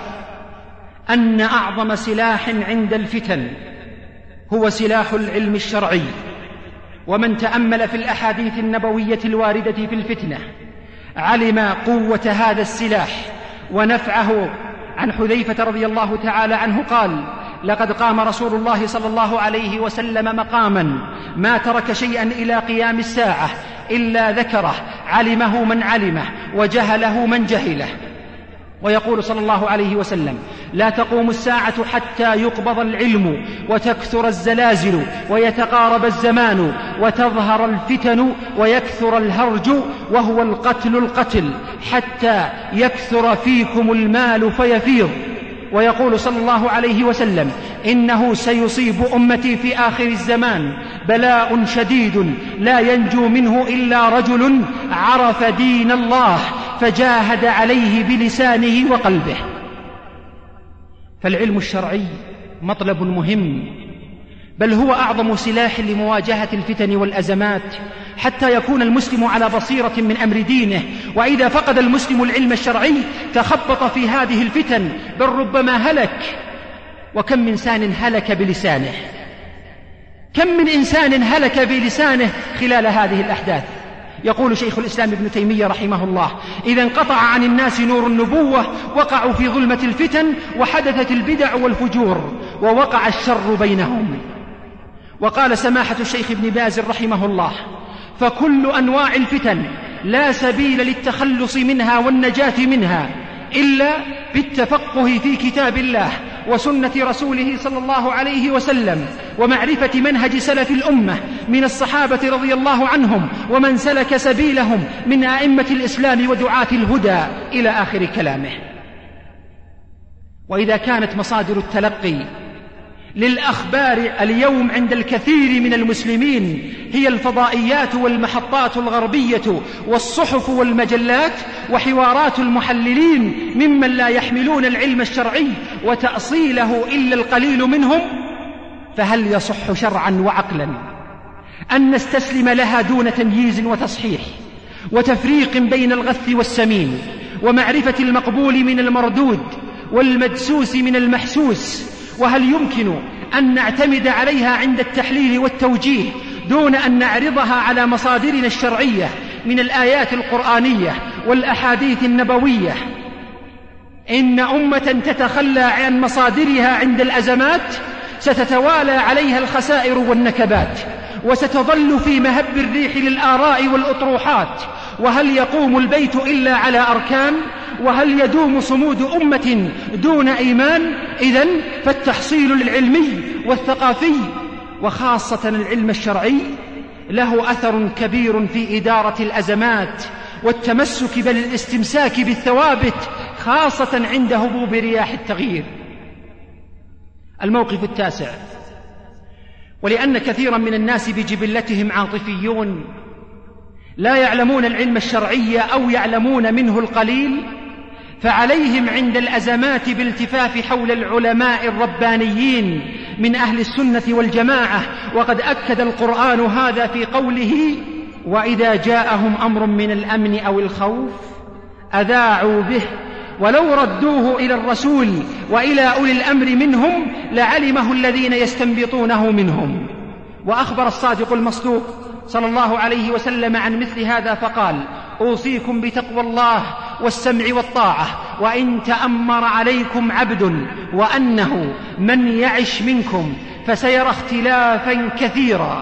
أن أعظم سلاح عند الفتن هو سلاح العلم الشرعي. ومن تأمل في الأحاديث النبوية الواردة في الفتنة علم قوة هذا السلاح ونفعه. عن حذيفة رضي الله تعالى عنه قال: لقد قام رسول الله صلى الله عليه وسلم مقاما ما ترك شيئا إلى قيام الساعة إلا ذكره، علمه من علمه وجهله من جهله. ويقول صلى الله عليه وسلم: لا تقوم الساعة حتى يقبض العلم وتكثر الزلازل ويتقارب الزمان وتظهر الفتن ويكثر الهرج وهو القتل حتى يكثر فيكم المال فيفيض. ويقول صلى الله عليه وسلم: إنه سيصيب أمتي في آخر الزمان بلاء شديد لا ينجو منه إلا رجل عرف دين الله فجاهد عليه بلسانه وقلبه. فالعلم الشرعي مطلب مهم، بل هو أعظم سلاح لمواجهة الفتن والأزمات حتى يكون المسلم على بصيرة من أمر دينه. وإذا فقد المسلم العلم الشرعي تخبط في هذه الفتن بل ربما هلك. وكم من إنسان هلك بلسانه، كم من إنسان هلك بلسانه خلال هذه الأحداث. يقول شيخ الإسلام ابن تيمية رحمه الله: إذا انقطع عن الناس نور النبوة وقعوا في ظلمة الفتن وحدثت البدع والفجور ووقع الشر بينهم. وقال سماحة الشيخ ابن باز رحمه الله: فكل أنواع الفتن لا سبيل للتخلص منها والنجاة منها إلا بالتفقه في كتاب الله وسنة رسوله صلى الله عليه وسلم ومعرفة منهج سلف الأمة من الصحابة رضي الله عنهم ومن سلك سبيلهم من أئمة الإسلام ودعاة الهدى إلى آخر كلامه. وإذا كانت مصادر التلقي للأخبار اليوم عند الكثير من المسلمين هي الفضائيات والمحطات الغربية والصحف والمجلات وحوارات المحللين ممن لا يحملون العلم الشرعي وتأصيله إلا القليل منهم، فهل يصح شرعا وعقلا أن نستسلم لها دون تمييز وتصحيح وتفريق بين الغث والسمين ومعرفة المقبول من المردود والمدسوس من المحسوس؟ وهل يمكن أن نعتمد عليها عند التحليل والتوجيه دون أن نعرضها على مصادرنا الشرعية من الآيات القرآنية والأحاديث النبوية؟ إن أمة تتخلى عن مصادرها عند الأزمات ستتوالى عليها الخسائر والنكبات وستظل في مهب الريح للآراء والأطروحات. وهل يقوم البيت إلا على أركان؟ وهل يدوم صمود أمة دون إيمان؟ إذن فالتحصيل العلمي والثقافي وخاصة العلم الشرعي له أثر كبير في إدارة الأزمات والتمسك بل الاستمساك بالثوابت خاصة عند هبوب رياح التغيير. الموقف التاسع: ولأن كثيرا من الناس بجبلتهم لا يعلمون العلم الشرعي أو يعلمون منه القليل، فعليهم عند الأزمات بالتفاف حول العلماء الربانيين من أهل السنة والجماعة، وقد أكد القرآن هذا في قوله: وإذا جاءهم أمر من الأمن أو الخوف أذاعوا به ولو ردوه إلى الرسول وإلى أولي الأمر منهم لعلمه الذين يستنبطونه منهم. وأخبر الصادق المصدوق صلى الله عليه وسلم عن مثل هذا فقال: أوصيكم بتقوى الله والسمع والطاعة وإن تأمر عليكم عبد وأنه من يعش منكم فسيرى اختلافا كثيرا.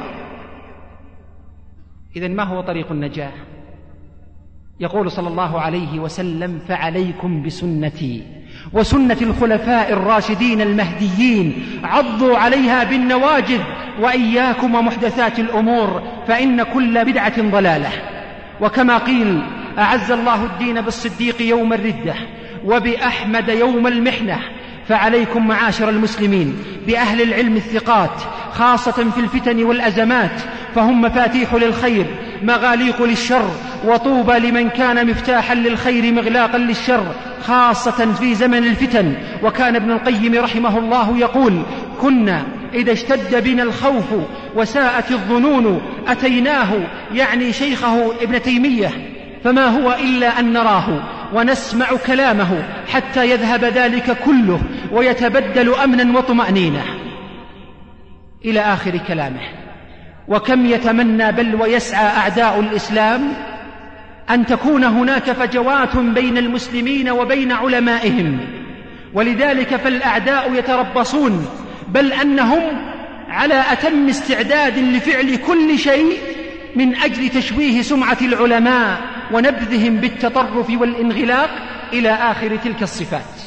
إذن ما هو طريق النجاة؟ يقول صلى الله عليه وسلم: فعليكم بسنتي وسنة الخلفاء الراشدين المهديين عضوا عليها بالنواجذ وإياكم ومحدثات الأمور فإن كل بدعة ضلالة. وكما قيل: أعز الله الدين بالصديق يوم الردة وبأحمد يوم المحنة. فعليكم معاشر المسلمين بأهل العلم الثقات، خاصة في الفتن والأزمات، فهم مفاتيح للخير مغاليق للشر، وطوبى لمن كان مفتاحا للخير مغلاقا للشر، خاصة في زمن الفتن. وكان ابن القيم رحمه الله يقول: كنا إذا اشتد بنا الخوف وساءت الظنون أتيناه، يعني شيخه ابن تيمية، فما هو إلا أن نراه ونسمع كلامه حتى يذهب ذلك كله ويتبدل أمنا وطمأنينة، إلى آخر كلامه. وكم يتمنى بل ويسعى أعداء الإسلام أن تكون هناك فجوات بين المسلمين وبين علمائهم، ولذلك فالأعداء يتربصون، بل أنهم على أتم استعداد لفعل كل شيء من أجل تشويه سمعة العلماء ونبذهم بالتطرف والانغلاق إلى آخر تلك الصفات.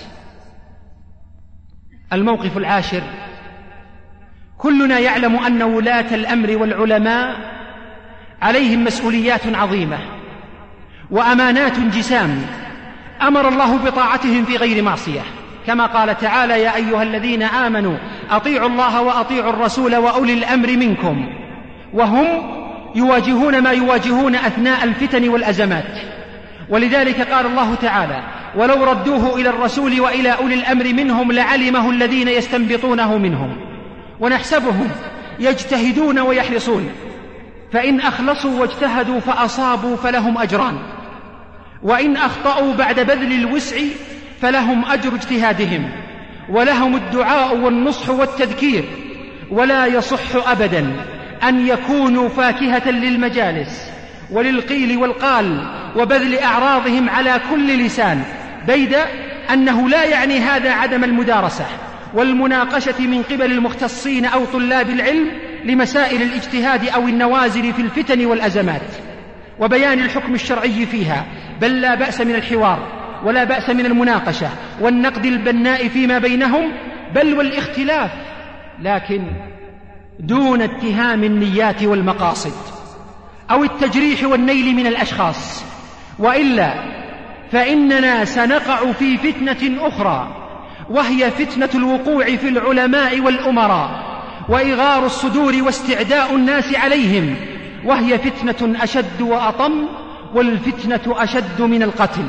الموقف العاشر: كلنا يعلم أن ولاة الأمر والعلماء عليهم مسؤوليات عظيمة وأمانات جسام، أمر الله بطاعتهم في غير معصية، كما قال تعالى: يا أيها الذين آمنوا أطيعوا الله وأطيعوا الرسول وأولي الأمر منكم. وهم يواجهون ما يواجهون أثناء الفتن والأزمات، ولذلك قال الله تعالى: ولو ردوه إلى الرسول وإلى أولي الأمر منهم لعلمه الذين يستنبطونه منهم. ونحسبهم يجتهدون ويحرصون، فإن أخلصوا واجتهدوا فأصابوا فلهم أجران، وإن أخطأوا بعد بذل الوسع فلهم أجر اجتهادهم، ولهم الدعاء والنصح والتذكير. ولا يصح أبدا أن يكونوا فاكهة للمجالس وللقيل والقال وبذل أعراضهم على كل لسان، بيد أنه لا يعني هذا عدم المدارسة والمناقشة من قبل المختصين أو طلاب العلم لمسائل الاجتهاد أو النوازل في الفتن والأزمات وبيان الحكم الشرعي فيها، بل لا بأس من الحوار ولا بأس من المناقشة والنقد البناء فيما بينهم، بل والاختلاف، لكن دون اتهام النيات والمقاصد أو التجريح والنيل من الأشخاص، وإلا فإننا سنقع في فتنة أخرى، وهي فتنة الوقوع في العلماء والأمراء وإغار الصدور واستعداء الناس عليهم، وهي فتنة أشد وأطم، والفتنة أشد من القتل.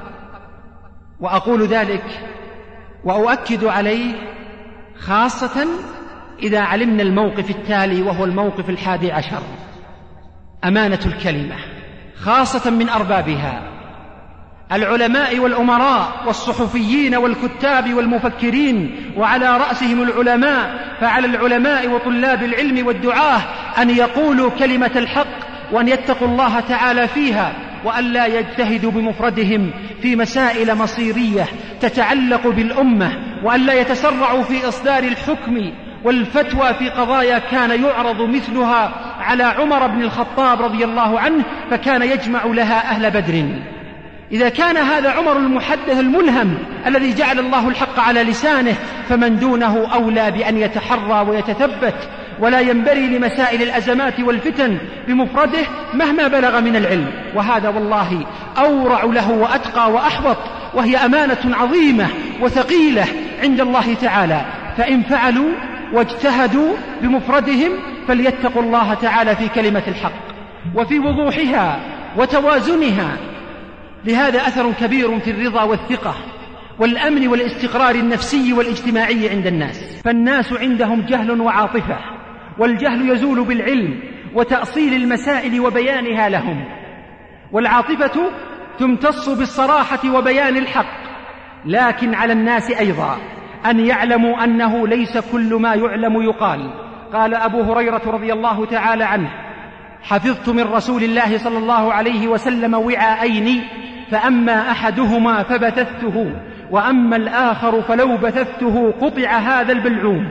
وأقول ذلك وأؤكد عليه خاصة إذا علمنا الموقف التالي، وهو الموقف 11: أمانة الكلمة، خاصة من أربابها العلماء والأمراء والصحفيين والكتاب والمفكرين، وعلى رأسهم العلماء. فعلى العلماء وطلاب العلم والدعاة أن يقولوا كلمة الحق، وأن يتقوا الله تعالى فيها، وأن لا يجتهدوا بمفردهم في مسائل مصيرية تتعلق بالأمة، وأن لا يتسرعوا في إصدار الحكم والفتوى في قضايا كان يعرض مثلها على عمر بن الخطاب رضي الله عنه، فكان يجمع لها أهل بدر. إذا كان هذا عمر المحدث الملهم الذي جعل الله الحق على لسانه، فمن دونه أولى بأن يتحرى ويتثبت، ولا ينبري لمسائل الأزمات والفتن بمفرده مهما بلغ من العلم. وهذا والله أورع له وأتقى وأحوط، وهي أمانة عظيمة وثقيلة عند الله تعالى. فإن فعلوا واجتهدوا بمفردهم فليتقوا الله تعالى في كلمة الحق وفي وضوحها وتوازنها، لهذا أثر كبير في الرضا والثقة والأمن والاستقرار النفسي والاجتماعي عند الناس. فالناس عندهم جهل وعاطفة، والجهل يزول بالعلم وتأصيل المسائل وبيانها لهم، والعاطفة تمتص بالصراحة وبيان الحق. لكن على الناس أيضا أن يعلموا أنه ليس كل ما يعلم يقال. قال أبو هريرة رضي الله تعالى عنه: حفظت من رسول الله صلى الله عليه وسلم وعاءين، فأما أحدهما فبثثته، وأما الآخر فلو بثثته قطع هذا البلعوم.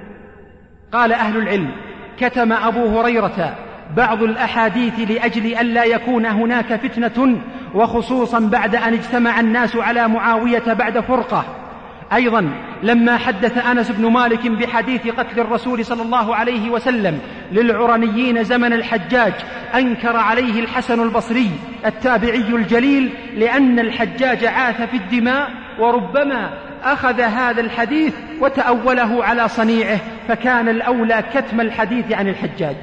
قال أهل العلم: كتم أبو هريرة بعض الأحاديث لأجل أن لا يكون هناك فتنة، وخصوصا بعد أن اجتمع الناس على معاوية بعد فرقة. أيضا لما حدث أنس بن مالك بحديث قتل الرسول صلى الله عليه وسلم للعرنيين زمن الحجاج، أنكر عليه الحسن البصري التابعي الجليل، لأن الحجاج عاث في الدماء، وربما أخذ هذا الحديث وتأوله على صنيعه، فكان الأولى كتم الحديث عن الحجاج.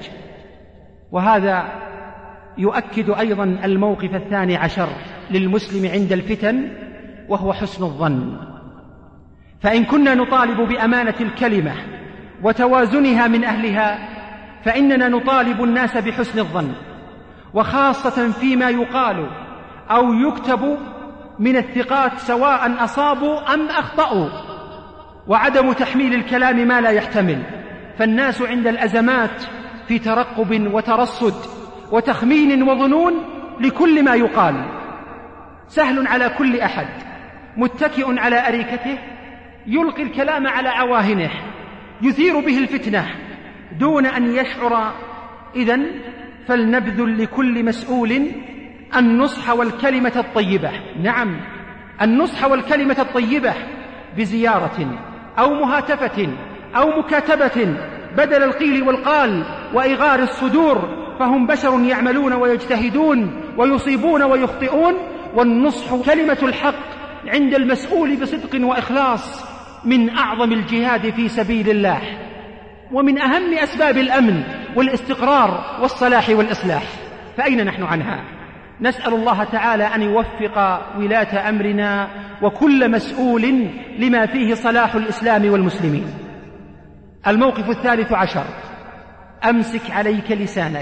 وهذا يؤكد أيضا الموقف 12 للمسلم عند الفتن، وهو حسن الظن. فإن كنا نطالب بأمانة الكلمة وتوازنها من أهلها، فإننا نطالب الناس بحسن الظن، وخاصة فيما يقال أو يكتب من الثقات سواء أصابوا أم أخطأوا، وعدم تحميل الكلام ما لا يحتمل. فالناس عند الأزمات في ترقب وترصد وتخمين وظنون لكل ما يقال. سهل على كل أحد متكئ على أريكته يلقي الكلام على عواهنه يثير به الفتنة دون أن يشعر. إذن فلنبذل لكل مسؤول النصح والكلمة الطيبة. نعم، النصح والكلمة الطيبة بزيارة أو مهاتفة أو مكاتبة بدل القيل والقال وإغار الصدور، فهم بشر يعملون ويجتهدون ويصيبون ويخطئون. والنصح كلمة الحق عند المسؤول بصدق وإخلاص من أعظم الجهاد في سبيل الله، ومن أهم أسباب الأمن والاستقرار والصلاح والإصلاح. فأين نحن عنها؟ نسأل الله تعالى أن يوفق ولاة أمرنا وكل مسؤول لما فيه صلاح الإسلام والمسلمين. الموقف 13: أمسك عليك لسانك.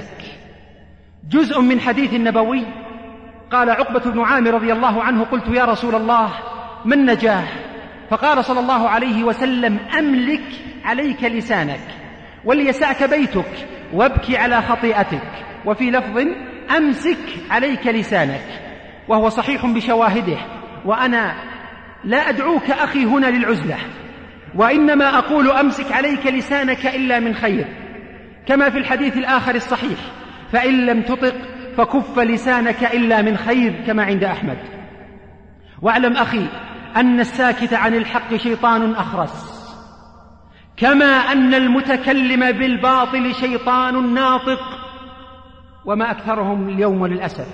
جزء من حديث النبوي. قال عقبة بن عامر رضي الله عنه: قلت يا رسول الله ما النجاة؟ فقال صلى الله عليه وسلم: أملك عليك لسانك وليسعك بيتك وابكي على خطيئتك. وفي لفظ: أمسك عليك لسانك، وهو صحيح بشواهده. وأنا لا أدعوك أخي هنا للعزلة، وإنما أقول أمسك عليك لسانك إلا من خير، كما في الحديث الآخر الصحيح: فإن لم تطق فكف لسانك إلا من خير، كما عند أحمد. واعلم أخي أن الساكت عن الحق شيطان أخرس، كما أن المتكلم بالباطل شيطان ناطق، وما أكثرهم اليوم للأسف.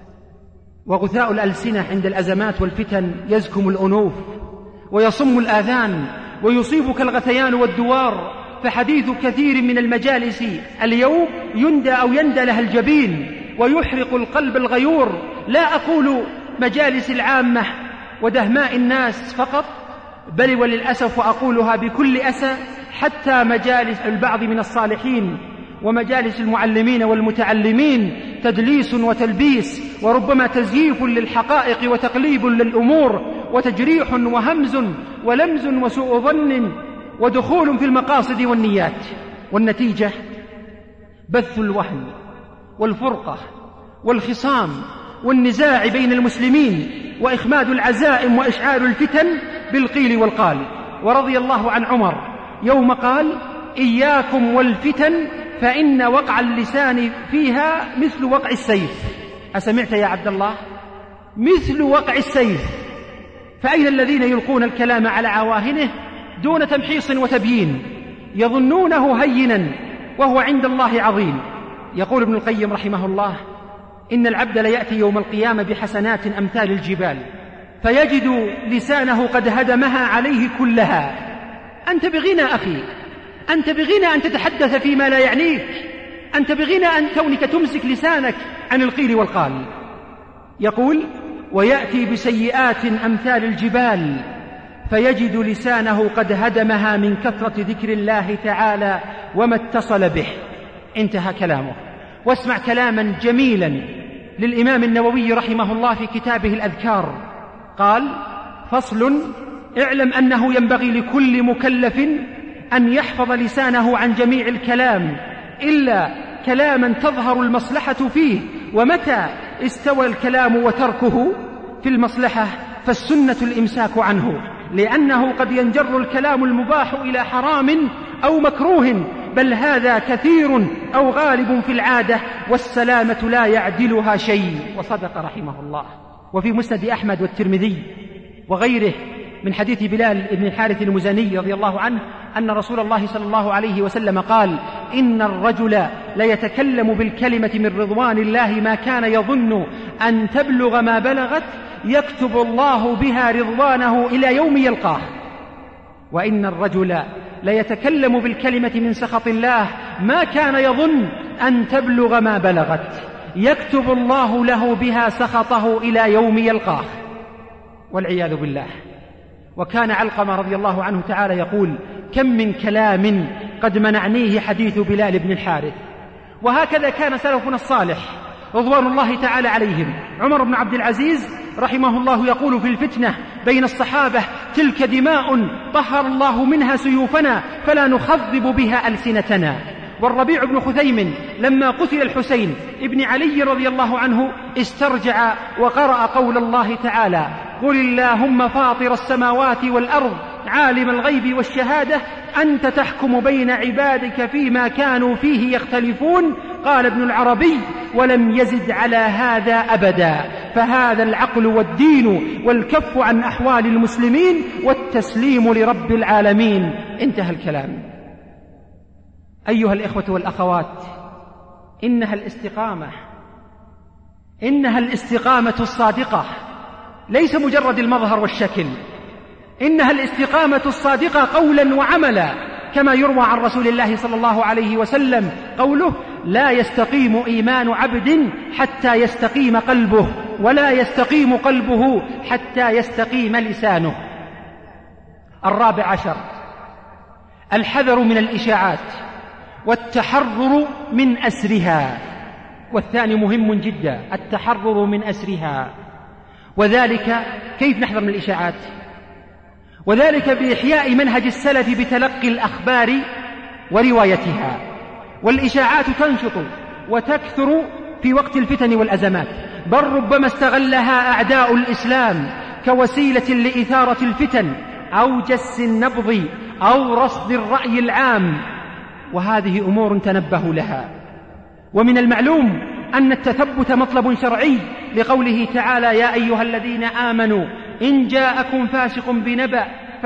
وغثاء الألسنة عند الأزمات والفتن يزكم الأنوف ويصم الآذان ويصيبك الغثيان والدوار. فحديث كثير من المجالس اليوم يندى أو يندى لها الجبين ويحرق القلب الغيور. لا أقول مجالس العامة ودهماء الناس فقط، بل وللأسف وأقولها بكل أسى حتى مجالس البعض من الصالحين ومجالس المعلمين والمتعلمين تدليس وتلبيس، وربما تزييف للحقائق وتقليب للأمور، وتجريح وهمز ولمز وسوء ظن ودخول في المقاصد والنيات. والنتيجة بث الوهن والفرقة والخصام والنزاع بين المسلمين، وإخماد العزائم وإشعال الفتن بالقيل والقال. ورضي الله عن عمر يوم قال: إياكم والفتن فإن وقع اللسان فيها مثل وقع السيف. أسمعت يا عبد الله؟ مثل وقع السيف. فأين الذين يلقون الكلام على عواهنه دون تمحيص وتبيين، يظنونه هينا وهو عند الله عظيم؟ يقول ابن القيم رحمه الله: إن العبد ليأتي يوم القيامة بحسنات أمثال الجبال، فيجد لسانه قد هدمها عليه كلها. أنت بغنى أخي، أنت بغنى أن تتحدث فيما لا يعنيك، أنت بغنى أن كونك تمسك لسانك عن القيل والقال. يقول: ويأتي بسيئات أمثال الجبال فيجد لسانه قد هدمها من كثرة ذكر الله تعالى وما اتصل به. انتهى كلامه. واسمع كلاما جميلا للإمام النووي رحمه الله في كتابه الأذكار، قال: فصل: اعلم أنه ينبغي لكل مكلف أن يحفظ لسانه عن جميع الكلام إلا كلاما تظهر المصلحة فيه، ومتى استوى الكلام وتركه في المصلحة فالسنة الإمساك عنه، لأنه قد ينجر الكلام المباح إلى حرام أو مكروه، بل هذا كثير أو غالب في العادة، والسلامة لا يعدلها شيء. وصدق رحمه الله. وفي مسند أحمد والترمذي وغيره من حديث بلال بن الحارث المزني رضي الله عنه أن رسول الله صلى الله عليه وسلم قال: إن الرجل ليتكلم بالكلمة من رضوان الله ما كان يظن أن تبلغ ما بلغت، يكتب الله بها رضوانه إلى يوم يلقاه. وإن الرجل ليتكلم بالكلمة من سخط الله ما كان يظن أن تبلغ ما بلغت، يكتب الله له بها سخطه إلى يوم يلقاه، والعياذ بالله. وكان علقمة رضي الله عنه تعالى يقول: كم من كلام قد منعنيه حديث بلال بن الحارث. وهكذا كان سلفنا الصالح رضوان الله تعالى عليهم. عمر بن عبد العزيز رحمه الله يقول في الفتنة بين الصحابة: تلك دماء طهر الله منها سيوفنا فلا نخضب بها ألسنتنا. والربيع بن خثيم لما قتل الحسين ابن علي رضي الله عنه استرجع وقرأ قول الله تعالى: قل اللهم فاطر السماوات والأرض عالم الغيب والشهادة أنت تحكم بين عبادك فيما كانوا فيه يختلفون. قال ابن العربي: ولم يزد على هذا أبدا، فهذا العقل والدين والكف عن أحوال المسلمين والتسليم لرب العالمين. انتهى الكلام. أيها الإخوة والأخوات، إنها الاستقامة الصادقة، ليس مجرد المظهر والشكل، إنها الاستقامة الصادقة قولا وعملا، كما يروى عن رسول الله صلى الله عليه وسلم قوله: لا يستقيم إيمان عبد حتى يستقيم قلبه، ولا يستقيم قلبه حتى يستقيم لسانه. 14: الحذر من الإشاعات والتحرر من أسرها. والثاني مهم جدا، التحرر من أسرها. وذلك كيف نحذر من الإشاعات؟ وذلك بإحياء منهج السلف بتلقي الأخبار وروايتها. والإشاعات تنشط وتكثر في وقت الفتن والأزمات، بل ربما استغلها أعداء الإسلام كوسيلة لإثارة الفتن أو جس النبض أو رصد الرأي العام، وهذه أمور تنبهوا لها. ومن المعلوم أن التثبت مطلب شرعي، لقوله تعالى: يا أيها الذين آمنوا إن جاءكم فاسق بنبأ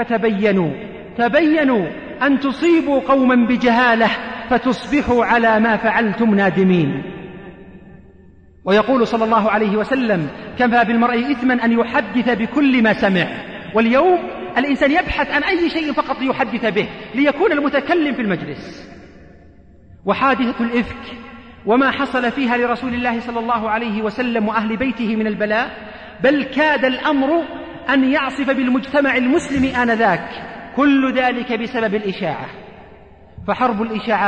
تبينوا أن تصيبوا قوما بجهالة فتصبحوا على ما فعلتم نادمين. ويقول صلى الله عليه وسلم: كفى بالمرء إثما أن يحدث بكل ما سمع. واليوم الإنسان يبحث عن أي شيء فقط ليحدث به ليكون المتكلم في المجلس. وحادثة الإفك وما حصل فيها لرسول الله صلى الله عليه وسلم وأهل بيته من البلاء، بل كاد الأمر أن يعصف بالمجتمع المسلم آنذاك، كل ذلك بسبب الإشاعة. فحرب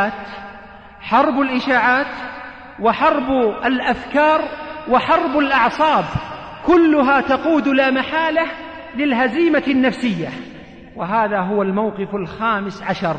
الإشاعات وحرب الأفكار وحرب الأعصاب كلها تقود لا محالة للهزيمة النفسية. وهذا هو الموقف 15،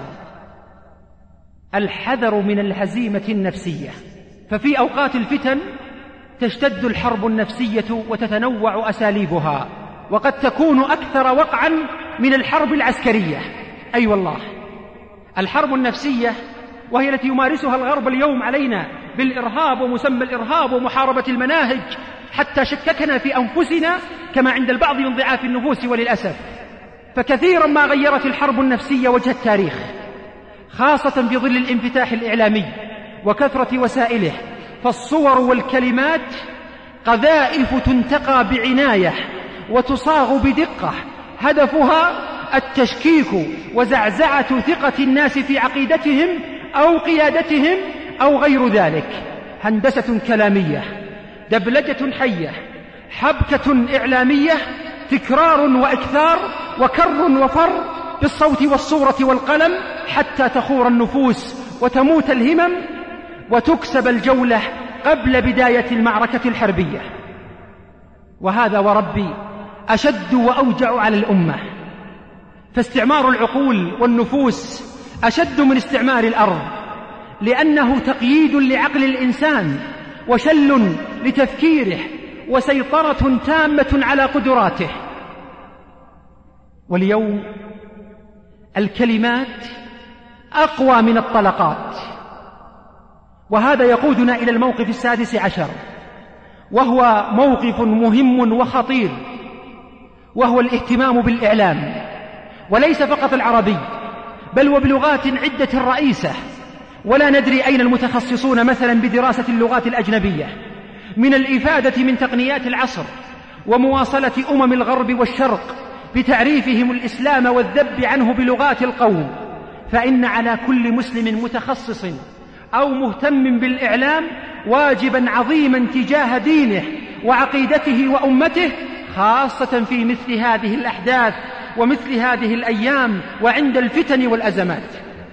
الحذر من الهزيمة النفسية. ففي أوقات الفتن تشتد الحرب النفسية وتتنوع أساليبها، وقد تكون أكثر وقعا من الحرب العسكرية. أي والله، الحرب النفسية وهي التي يمارسها الغرب اليوم علينا بالإرهاب ومسمى الإرهاب ومحاربة المناهج، حتى شككنا في أنفسنا كما عند البعض من ضعاف النفوس وللأسف. فكثيرا ما غيرت الحرب النفسية وجه التاريخ، خاصة في ظل الانفتاح الإعلامي وكثرة وسائله. فالصور والكلمات قذائف تنتقى بعناية وتصاغ بدقة، هدفها التشكيك وزعزعة ثقة الناس في عقيدتهم أو قيادتهم أو غير ذلك. هندسة كلامية، دبلجة حية، حبكة إعلامية، تكرار وإكثار وكر وفر بالصوت والصورة والقلم حتى تخور النفوس وتموت الهمم وتكسب الجولة قبل بداية المعركة الحربية. وهذا وربي أشد وأوجع على الأمة، فاستعمار العقول والنفوس أشد من استعمار الأرض، لأنه تقييد لعقل الإنسان وشل لتفكيره وسيطرة تامة على قدراته. واليوم الكلمات أقوى من الطلقات، وهذا يقودنا إلى الموقف 16، وهو موقف مهم وخطير، وهو الاهتمام بالإعلام، وليس فقط العربي بل وبلغات عدة رئيسة. ولا ندري أين المتخصصون مثلا بدراسة اللغات الأجنبية من الإفادة من تقنيات العصر ومواصلة أمم الغرب والشرق بتعريفهم الإسلام والذب عنه بلغات القوم. فإن على كل مسلم متخصص أو مهتم بالإعلام واجبا عظيما تجاه دينه وعقيدته وأمته، خاصة في مثل هذه الأحداث ومثل هذه الأيام وعند الفتن والأزمات.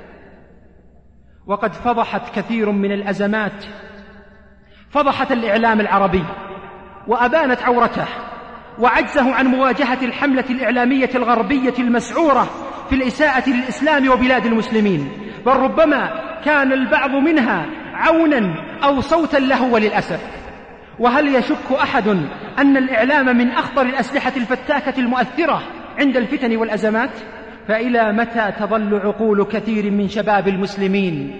وقد فضحت كثير من الأزمات، فضحت الإعلام العربي وأبانت عورته وعجزه عن مواجهة الحملة الإعلامية الغربية المسعورة في الإساءة للإسلام وبلاد المسلمين، بل ربما كان البعض منها عونا أو صوتا له وللأسف. وهل يشك أحد أن الإعلام من أخطر الأسلحة الفتاكة المؤثرة عند الفتن والأزمات؟ فإلى متى تظل عقول كثير من شباب المسلمين؟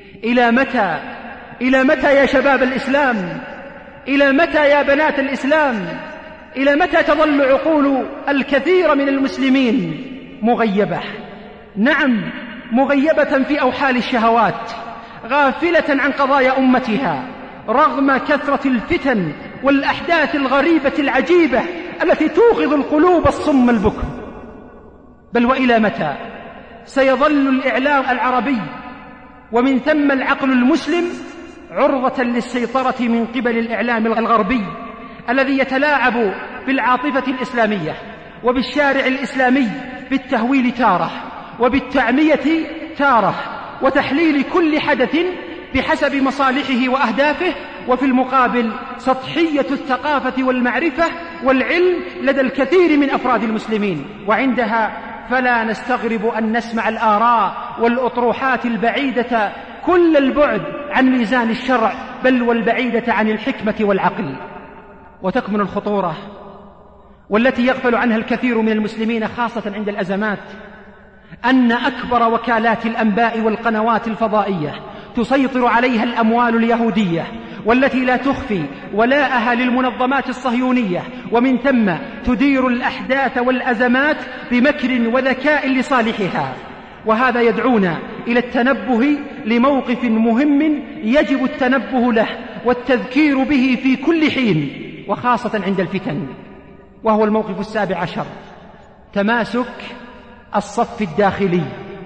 إلى متى يا شباب الإسلام؟ إلى متى يا بنات الإسلام؟ إلى متى تظل عقول الكثير من المسلمين مغيبة؟ نعم، مغيبة في أوحال الشهوات، غافلة عن قضايا أمتها رغم كثرة الفتن والأحداث الغريبة العجيبة التي توقظ القلوب الصم البكم. بل وإلى متى سيظل الإعلام العربي ومن ثم العقل المسلم عرضة للسيطرة من قبل الإعلام الغربي الذي يتلاعب بالعاطفة الإسلامية وبالشارع الإسلامي بالتهويل تارة وبالتعمية تارة وتحليل كل حدث بحسب مصالحه وأهدافه، وفي المقابل سطحية الثقافة والمعرفة والعلم لدى الكثير من أفراد المسلمين. وعندها فلا نستغرب أن نسمع الآراء والأطروحات البعيدة كل البعد عن ميزان الشرع، بل والبعيدة عن الحكمة والعقل. وتكمن الخطورة والتي يغفل عنها الكثير من المسلمين خاصة عند الأزمات أن أكبر وكالات الأنباء والقنوات الفضائية تسيطر عليها الأموال اليهودية، والتي لا تخفي ولاءها للمنظمات الصهيونية، ومن ثم تدير الأحداث والأزمات بمكر وذكاء لصالحها. وهذا يدعونا إلى التنبه لموقف مهم يجب التنبه له والتذكير به في كل حين، وخاصة عند الفتن، وهو الموقف 17: تماسك الصف الداخلي.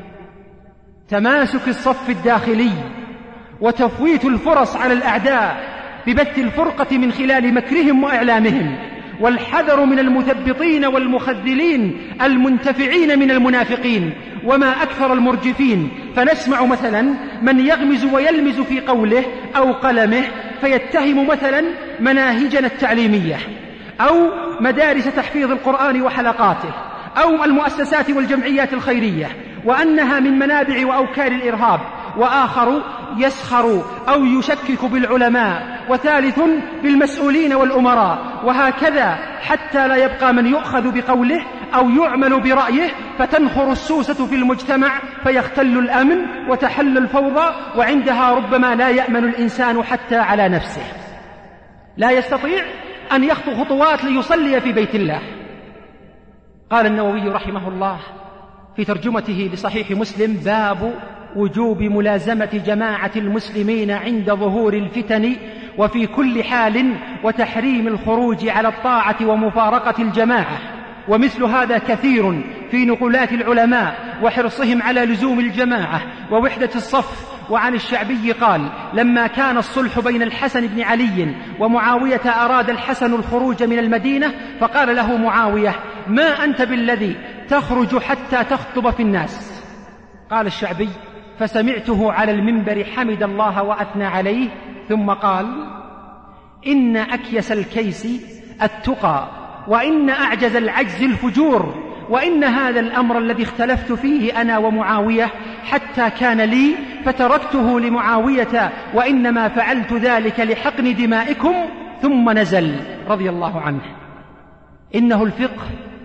تماسك الصف الداخلي وتفويت الفرص على الأعداء ببث الفرقة من خلال مكرهم وإعلامهم، والحذر من المثبطين والمخذلين المنتفعين من المنافقين، وما أكثر المرجفين. فنسمع مثلا من يغمز ويلمز في قوله أو قلمه فيتهم مثلا مناهجنا التعليمية أو مدارس تحفيظ القرآن وحلقاته أو المؤسسات والجمعيات الخيرية وأنها من منابع وأوكار الإرهاب، وآخر يسخر أو يشكك بالعلماء، وثالث بالمسؤولين والأمراء، وهكذا حتى لا يبقى من يؤخذ بقوله أو يعمل برأيه، فتنخر السوسة في المجتمع فيختل الأمن وتحل الفوضى، وعندها ربما لا يأمن الإنسان حتى على نفسه، لا يستطيع أن يخطو خطوات ليصلي في بيت الله. قال النووي رحمه الله في ترجمته لصحيح مسلم: باب وجوب ملازمة جماعة المسلمين عند ظهور الفتن وفي كل حال، وتحريم الخروج على الطاعة ومفارقة الجماعة. ومثل هذا كثير في نقولات العلماء وحرصهم على لزوم الجماعة ووحدة الصف وعن الشعبي قال: لما كان الصلح بين الحسن بن علي ومعاوية أراد الحسن الخروج من المدينة، فقال له معاوية: ما أنت بالذي تخرج حتى تخطب في الناس؟ قال الشعبي: فسمعته على المنبر حمد الله وأثنى عليه، ثم قال: إن أكيس الكيس التقى، وإن أعجز العجز الفجور، وإن هذا الأمر الذي اختلفت فيه أنا ومعاوية حتى كان لي فتركته لمعاوية، وإنما فعلت ذلك لحقن دمائكم. ثم نزل رضي الله عنه. إنه الفقه،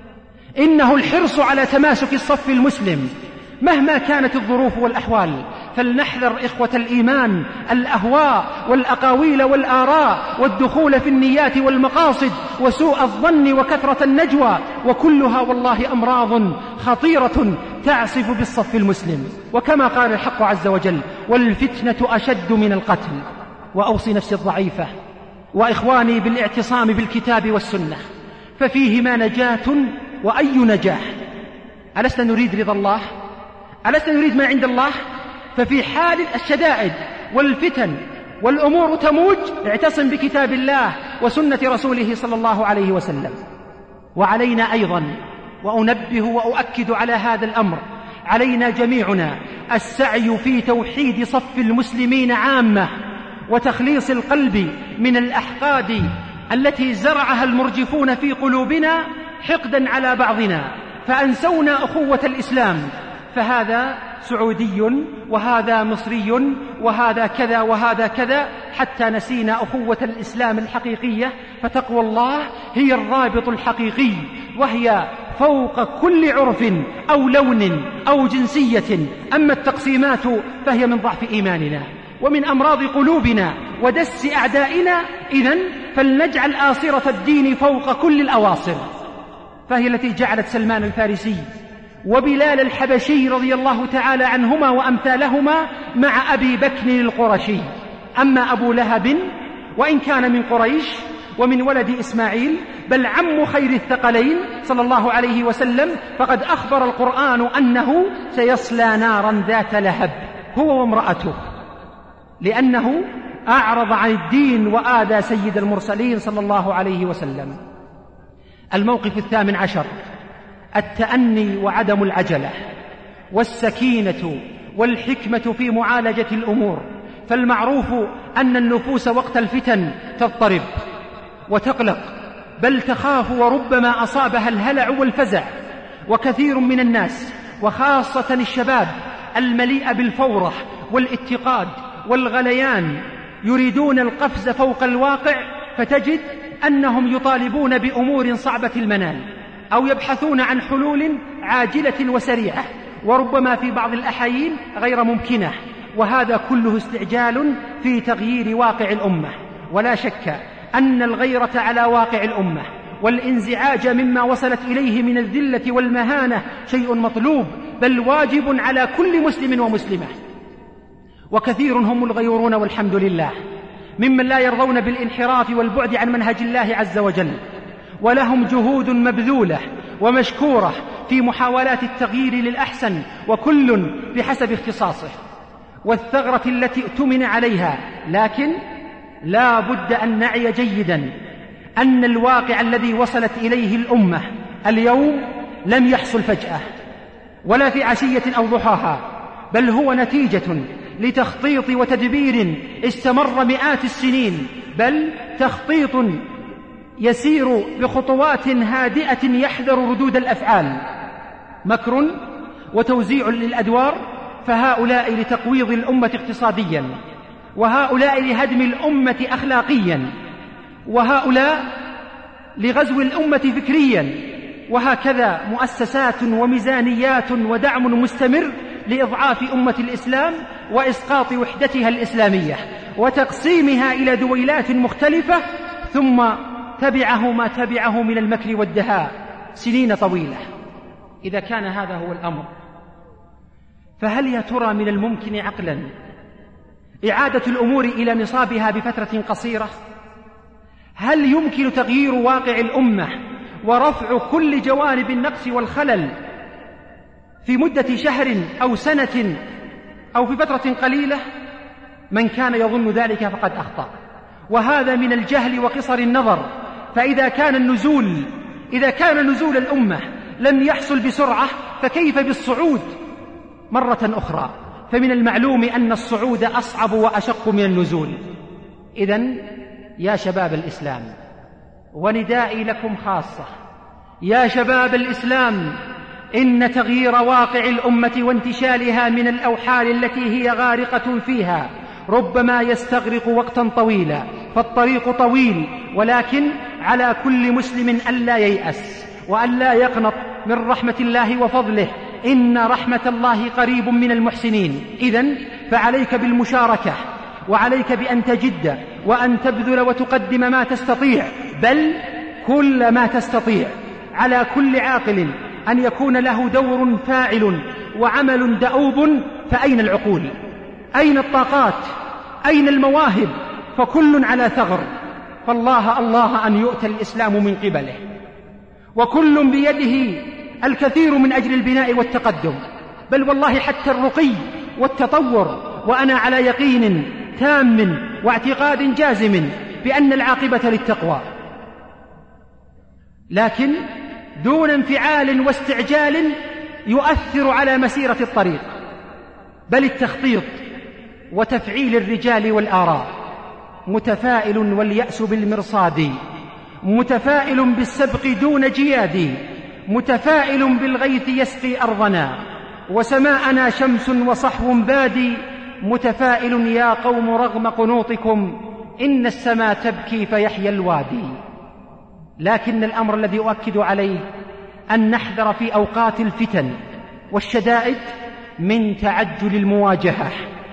إنه الحرص على تماسك الصف المسلم مهما كانت الظروف والأحوال. فلنحذر إخوة الإيمان الأهواء والأقاويل والآراء والدخول في النيات والمقاصد وسوء الظن وكثرة النجوى، وكلها والله أمراض خطيرة تعصف بالصف المسلم. وكما قال الحق عز وجل: والفتنة أشد من القتل. وأوصي نفسي الضعيفة وإخواني بالاعتصام بالكتاب والسنة، ففيهما نجاة وأي نجاح. ألسنا نريد رضا الله؟ ألسنا نريد ما عند الله؟ ففي حال الشدائد والفتن والأمور تموج، اعتصم بكتاب الله وسنة رسوله صلى الله عليه وسلم. وعلينا أيضا، وأنبه وأؤكد على هذا الأمر، علينا جميعنا السعي في توحيد صف المسلمين عامة، وتخليص القلب من الأحقاد التي زرعها المرجفون في قلوبنا حقدا على بعضنا، فأنسونا أخوة الإسلام، فهذا سعودي وهذا مصري وهذا كذا وهذا كذا، حتى نسينا أخوة الإسلام الحقيقية. فتقوى الله هي الرابط الحقيقي، وهي فوق كل عرف أو لون أو جنسية. أما التقسيمات فهي من ضعف إيماننا ومن أمراض قلوبنا ودس أعدائنا. إذن فلنجعل آصرة الدين فوق كل الأواصر، فهي التي جعلت سلمان الفارسي وبلال الحبشي رضي الله تعالى عنهما وأمثالهما مع أبي بكر القرشي. أما أبو لهب وإن كان من قريش ومن ولد إسماعيل، بل عم خير الثقلين صلى الله عليه وسلم، فقد أخبر القرآن أنه سيصلى نارا ذات لهب هو وامرأته، لأنه أعرض عن الدين وآذى سيد المرسلين صلى الله عليه وسلم. الموقف 18: التأني وعدم العجلة، والسكينة والحكمة في معالجة الأمور. فالمعروف أن النفوس وقت الفتن تضطرب وتقلق، بل تخاف، وربما أصابها الهلع والفزع. وكثير من الناس وخاصة الشباب المليء بالفورة والاتقاد والغليان يريدون القفز فوق الواقع، فتجد أنهم يطالبون بأمور صعبة المنال، أو يبحثون عن حلول عاجلة وسريعة، وربما في بعض الأحايين غير ممكنة. وهذا كله استعجال في تغيير واقع الأمة. ولا شك أن الغيرة على واقع الأمة والانزعاج مما وصلت إليه من الذلة والمهانة شيء مطلوب، بل واجب على كل مسلم ومسلمة. وكثير هم الغيورون والحمد لله ممن لا يرضون بالانحراف والبعد عن منهج الله عز وجل، ولهم جهود مبذولة ومشكورة في محاولات التغيير للأحسن، وكل بحسب اختصاصه والثغرة التي اؤتمن عليها. لكن لا بد أن نعي جيدا أن الواقع الذي وصلت إليه الأمة اليوم لم يحصل فجأة ولا في عشية أو ضحاها، بل هو نتيجة لتخطيط وتدبير استمر مئات السنين، بل تخطيط يسير بخطوات هادئة يحذر ردود الأفعال، مكر وتوزيع للأدوار. فهؤلاء لتقويض الأمة اقتصاديا، وهؤلاء لهدم الأمة أخلاقيا، وهؤلاء لغزو الأمة فكريا، وهكذا مؤسسات وميزانيات ودعم مستمر لإضعاف أمة الإسلام وإسقاط وحدتها الإسلامية وتقسيمها إلى دويلات مختلفة، ثم تبعه ما تبعه من المكر والدهاء سنين طويلة. إذا كان هذا هو الأمر، فهل يا ترى من الممكن عقلا إعادة الأمور إلى نصابها بفترة قصيرة؟ هل يمكن تغيير واقع الأمة ورفع كل جوانب النقص والخلل في مدة شهر أو سنة أو في فترة قليلة، من كان يظن ذلك فقد أخطأ، وهذا من الجهل وقصر النظر. فإذا كان نزول الأمة لم يحصل بسرعة، فكيف بالصعود مرة أخرى؟ فمن المعلوم أن الصعود أصعب وأشق من النزول. إذن يا شباب الإسلام، وندائي لكم خاصة، يا شباب الإسلام، إن تغيير واقع الأمة وانتشالها من الأوحال التي هي غارقة فيها ربما يستغرق وقتا طويلا، فالطريق طويل، ولكن على كل مسلم ألا ييأس وألا يقنط من رحمة الله وفضله، إن رحمة الله قريب من المحسنين. إذن فعليك بالمشاركة، وعليك بأن تجد وأن تبذل وتقدم ما تستطيع، بل كل ما تستطيع. على كل عاقل أن يكون له دور فاعل وعمل دؤوب. فأين العقول؟ أين الطاقات؟ أين المواهب؟ فكل على ثغر، فالله أن يؤتى الإسلام من قبله، وكل بيده الكثير من أجل البناء والتقدم، بل والله حتى الرقي والتطور. وأنا على يقين تام واعتقاد جازم بأن العاقبة للتقوى، لكن دون انفعال واستعجال يؤثر على مسيرة الطريق، بل التخطيط وتفعيل الرجال والآراء. متفائل واليأس بالمرصاد، متفائل بالسبق دون جياد، متفائل بالغيث يسقي أرضنا، وسماءنا شمس وصحو بادي، متفائل يا قوم رغم قنوطكم، إن السماء تبكي فيحيى الوادي. لكن الأمر الذي أؤكد عليه أن نحذر في أوقات الفتن والشدائد من تعجل المواجهة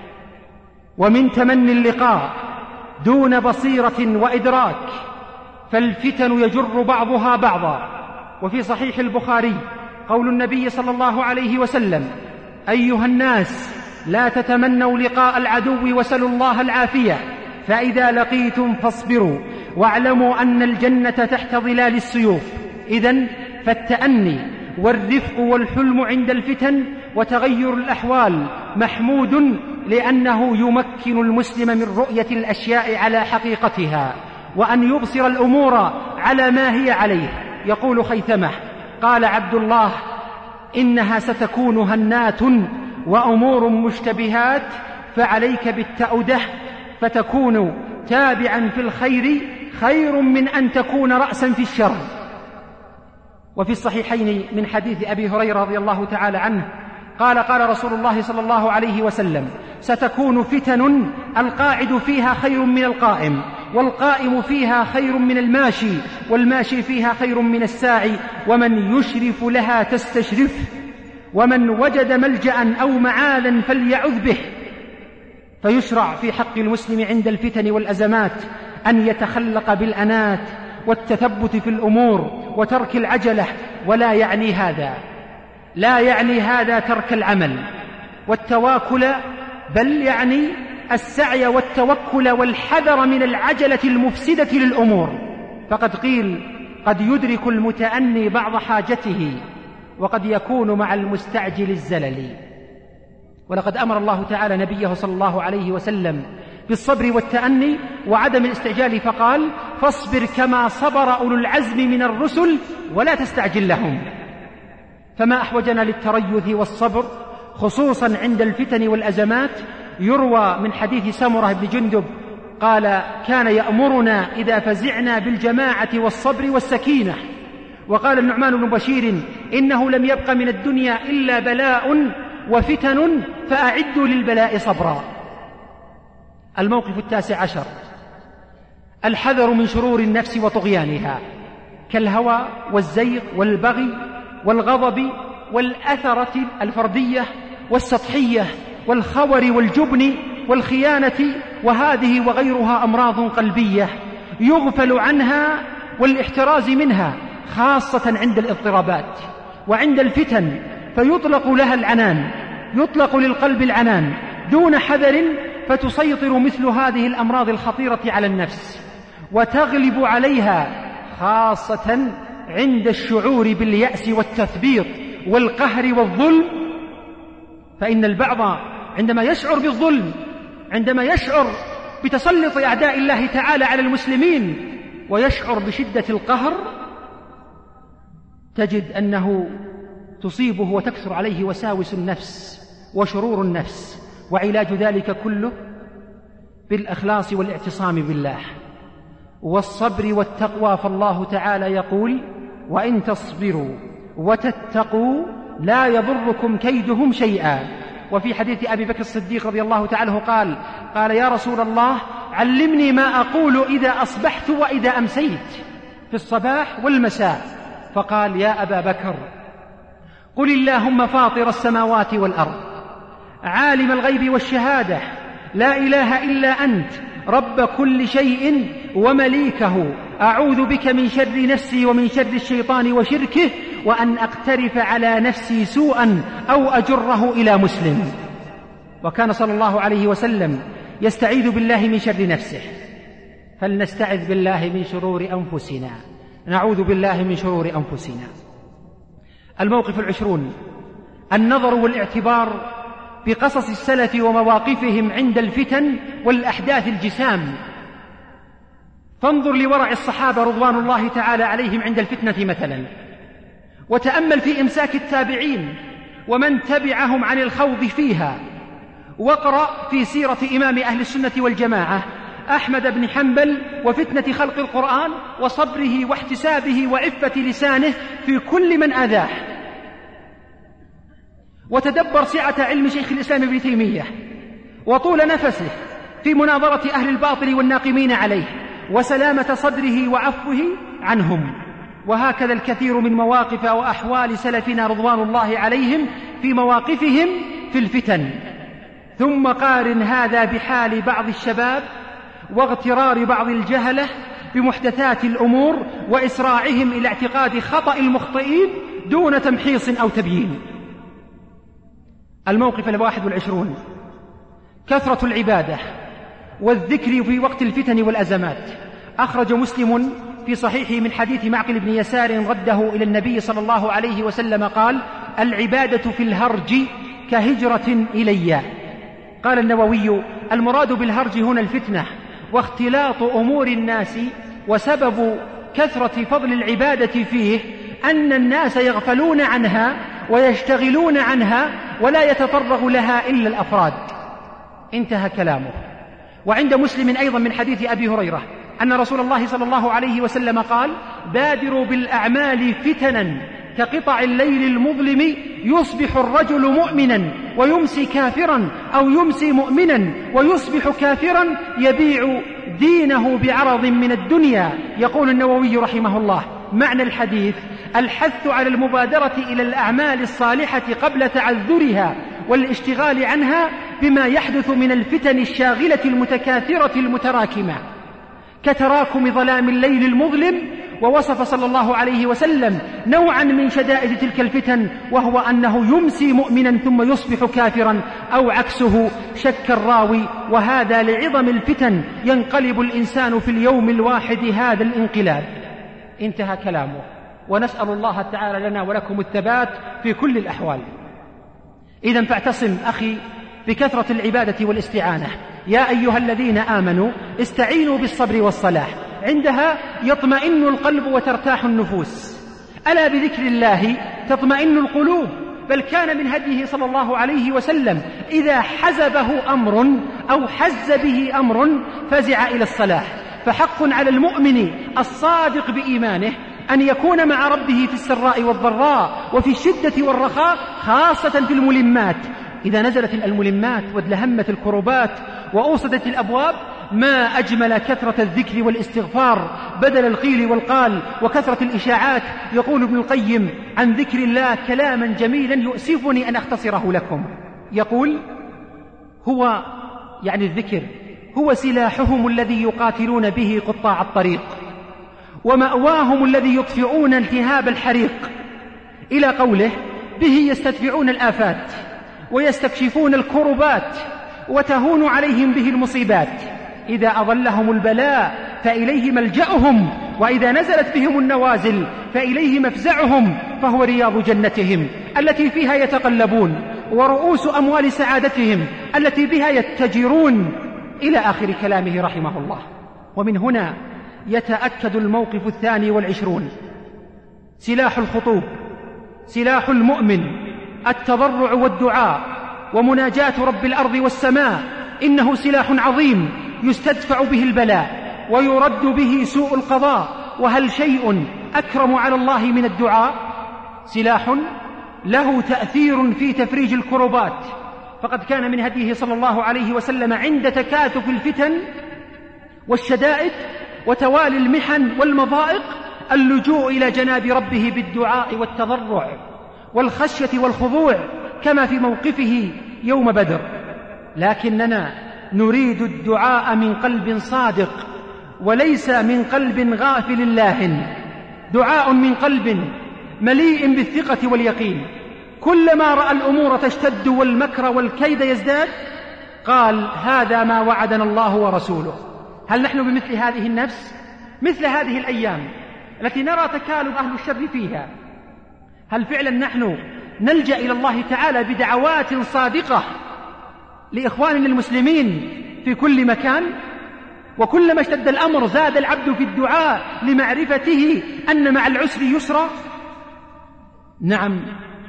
ومن تمني اللقاء دون بصيرة وإدراك، فالفتن يجر بعضها بعضا. وفي صحيح البخاري قول النبي صلى الله عليه وسلم: أيها الناس، لا تتمنوا لقاء العدو وسلوا الله العافية، فإذا لقيتم فاصبروا واعلموا أن الجنة تحت ظلال السيوف. إذن فالتأني والرفق والحلم عند الفتن وتغير الأحوال محمود، لأنه يمكن المسلم من رؤية الأشياء على حقيقتها، وأن يبصر الأمور على ما هي عليه. يقول خيثمة: قال عبد الله: إنها ستكون هنات وأمور مشتبهات، فعليك بالتأودة، فتكون تابعا في الخير خير من أن تكون رأسا في الشر. وفي الصحيحين من حديث أبي هريرة رضي الله تعالى عنه قال: قال رسول الله صلى الله عليه وسلم: ستكون فتن القاعد فيها خير من القائم، والقائم فيها خير من الماشي، والماشي فيها خير من الساعي، ومن يشرف لها تستشرف، ومن وجد ملجأ أو معاذا فليعذ به. فيشرع في حق المسلم عند الفتن والأزمات أن يتخلق بالأنات والتثبت في الأمور وترك العجلة، ولا يعني هذا ترك العمل والتواكل، بل يعني السعي والتوكل والحذر من العجلة المفسدة للأمور. فقد قيل: قد يدرك المتأني بعض حاجته، وقد يكون مع المستعجل الزلل. ولقد أمر الله تعالى نبيه صلى الله عليه وسلم بالصبر والتأني وعدم الاستعجال، فقال: فاصبر كما صبر أولو العزم من الرسل ولا تستعجل لهم. فما أحوجنا للتريث والصبر خصوصا عند الفتن والأزمات. يروى من حديث سمرة بن جندب قال: كان يأمرنا إذا فزعنا بالجماعة والصبر والسكينة. وقال النعمان بن بشير: إنه لم يبق من الدنيا إلا بلاء وفتن، فأعدوا للبلاء صبرا. الموقف 19: الحذر من شرور النفس وطغيانها، كالهوى والزيغ والبغي والغضب والأثرة الفردية والسطحية والخور والجبن والخيانة، وهذه وغيرها أمراض قلبية يغفل عنها والاحتراز منها، خاصة عند الاضطرابات وعند الفتن، فيطلق لها العنان، يطلق للقلب العنان دون حذر، فتسيطر مثل هذه الأمراض الخطيرة على النفس وتغلب عليها، خاصة عند الشعور باليأس والتثبيط والقهر والظلم. فإن البعض عندما يشعر بالظلم، عندما يشعر بتسلط أعداء الله تعالى على المسلمين ويشعر بشدة القهر، تجد أنه تصيبه وتكثر عليه وساوس النفس وشرور النفس، وعلاج ذلك كله بالإخلاص والاعتصام بالله والصبر والتقوى. فالله تعالى يقول: وإن تصبروا وتتقوا لا يضركم كيدهم شيئا. وفي حديث أبي بكر الصديق رضي الله تعالى عنه قال: يا رسول الله علمني ما أقول إذا أصبحت وإذا أمسيت، في الصباح والمساء. فقال: يا أبا بكر قل اللهم فاطر السماوات والأرض عالم الغيب والشهادة لا إله إلا أنت رب كل شيء ومليكه أعوذ بك من شر نفسي ومن شر الشيطان وشركه وأن أقترف على نفسي سوءا أو أجره إلى مسلم. وكان صلى الله عليه وسلم يستعيذ بالله من شر نفسه. فلنستعذ بالله من شرور أنفسنا، نعوذ بالله من شرور أنفسنا. الموقف 20: النظر والاعتبار بقصص السلف ومواقفهم عند الفتن والأحداث الجسام. فانظر لورع الصحابة رضوان الله تعالى عليهم عند الفتنة مثلا، وتأمل في إمساك التابعين ومن تبعهم عن الخوض فيها، واقرأ في سيرة إمام أهل السنة والجماعة أحمد بن حنبل وفتنة خلق القرآن وصبره واحتسابه وعفة لسانه في كل من آذاه. وتدبر سعة علم شيخ الإسلام ابن تيمية وطول نفسه في مناظرة أهل الباطل والناقمين عليه، وسلامة صدره وعفوه عنهم. وهكذا الكثير من مواقف وأحوال سلفنا رضوان الله عليهم في مواقفهم في الفتن. ثم قارن هذا بحال بعض الشباب واغترار بعض الجهلة بمحدثات الأمور وإسراعهم إلى اعتقاد خطأ المخطئين دون تمحيص أو تبيين. الموقف 21: كثرة العبادة والذكر في وقت الفتن والأزمات. أخرج مسلم في صحيحه من حديث معقل بن يسار رده إلى النبي صلى الله عليه وسلم قال: العبادة في الهرج كهجرة إلي. قال النووي: المراد بالهرج هنا الفتنة واختلاط أمور الناس، وسبب كثرة فضل العبادة فيه أن الناس يغفلون عنها ويشتغلون عنها ولا يتطرق لها إلا الأفراد. انتهى كلامه. وعند مسلم أيضا من حديث أبي هريرة أن رسول الله صلى الله عليه وسلم قال: بادروا بالأعمال فتنا كقطع الليل المظلم، يصبح الرجل مؤمنا ويمسي كافرا، أو يمسي مؤمنا ويصبح كافرا، يبيع دينه بعرض من الدنيا. يقول النووي رحمه الله: معنى الحديث الحث على المبادرة إلى الأعمال الصالحة قبل تعذرها والاشتغال عنها بما يحدث من الفتن الشاغلة المتكاثرة المتراكمة كتراكم ظلام الليل المظلم. ووصف صلى الله عليه وسلم نوعا من شدائد تلك الفتن، وهو أنه يمسي مؤمنا ثم يصبح كافرا أو عكسه، شك الراوي. وهذا لعظم الفتن ينقلب الإنسان في اليوم الواحد هذا الانقلاب. انتهى كلامه. ونسأل الله تعالى لنا ولكم الثبات في كل الأحوال. إذن فاعتصم أخي بكثرة العبادة والاستعانة. يا أيها الذين آمنوا استعينوا بالصبر والصلاح، عندها يطمئن القلب وترتاح النفوس. ألا بذكر الله تطمئن القلوب. بل كان من هديه صلى الله عليه وسلم إذا حزبه أمر أو حز به أمر فزع إلى الصلاح. فحق على المؤمن الصادق بإيمانه أن يكون مع ربه في السراء والضراء وفي الشدة والرخاء، خاصة في الملمات. إذا نزلت الملمات وادلهمت الكربات وأوصدت الأبواب، ما أجمل كثرة الذكر والاستغفار بدل القيل والقال وكثرة الإشاعات. يقول ابن القيم عن ذكر الله كلاما جميلا يؤسفني أن أختصره لكم. يقول: هو يعني الذكر هو سلاحهم الذي يقاتلون به قطاع الطريق، ومأواهم الذي يطفئون التهاب الحريق، إلى قوله: به يستدفعون الآفات ويستكشفون الكربات وتهون عليهم به المصيبات. إذا أظلهم البلاء فإليه ملجأهم، وإذا نزلت بهم النوازل فإليه مفزعهم، فهو رياض جنتهم التي فيها يتقلبون. ورؤوس أموال سعادتهم التي بها يتجرون، إلى آخر كلامه رحمه الله. ومن هنا يتأكد الموقف 22: سلاح الخطوب، سلاح المؤمن التضرع والدعاء ومناجاة رب الأرض والسماء، إنه سلاح عظيم يستدفع به البلاء ويرد به سوء القضاء، وهل شيء أكرم على الله من الدعاء؟ سلاح له تأثير في تفريج الكربات، فقد كان من هديه صلى الله عليه وسلم عند تكاثف الفتن والشدائد وتوالي المحن والمضائق اللجوء إلى جناب ربه بالدعاء والتضرع والخشية والخضوع، كما في موقفه يوم بدر. لكننا نريد الدعاء من قلب صادق وليس من قلب غافل لاهٍ، دعاء من قلب مليء بالثقة واليقين. كلما رأى الأمور تشتد والمكر والكيد يزداد قال: هذا ما وعدنا الله ورسوله. هل نحن بمثل هذه النفس؟ مثل هذه الأيام التي نرى تكالب أهل الشر فيها، هل فعلا نحن نلجأ إلى الله تعالى بدعوات صادقة لإخواننا المسلمين في كل مكان؟ وكلما اشتد الأمر زاد العبد في الدعاء لمعرفته أن مع العسر يسرا. نعم،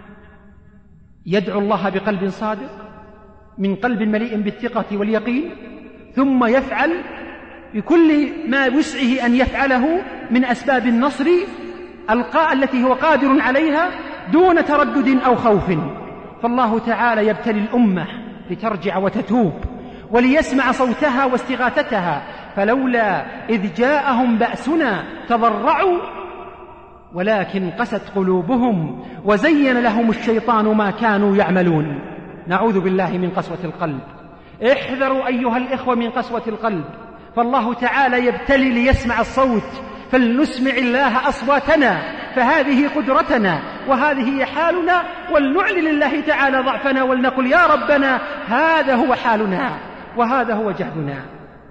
يدعو الله بقلب صادق من قلب مليء بالثقة واليقين، ثم يفعل بكل ما وسعه أن يفعله من أسباب النصر التي هو قادر عليها دون تردد أو خوف. فالله تعالى يبتلي الأمة لترجع وتتوب وليسمع صوتها واستغاثتها، فلولا إذ جاءهم بأسنا تضرعوا ولكن قست قلوبهم وزين لهم الشيطان ما كانوا يعملون. نعوذ بالله من قسوة القلب. احذروا أيها الإخوة من قسوة القلب، فالله تعالى يبتلي ليسمع الصوت، فلنسمع الله أصواتنا، فهذه قدرتنا وهذه هي حالنا، ولنعلن لله تعالى ضعفنا ولنقل: يا ربنا هذا هو حالنا وهذا هو جهدنا.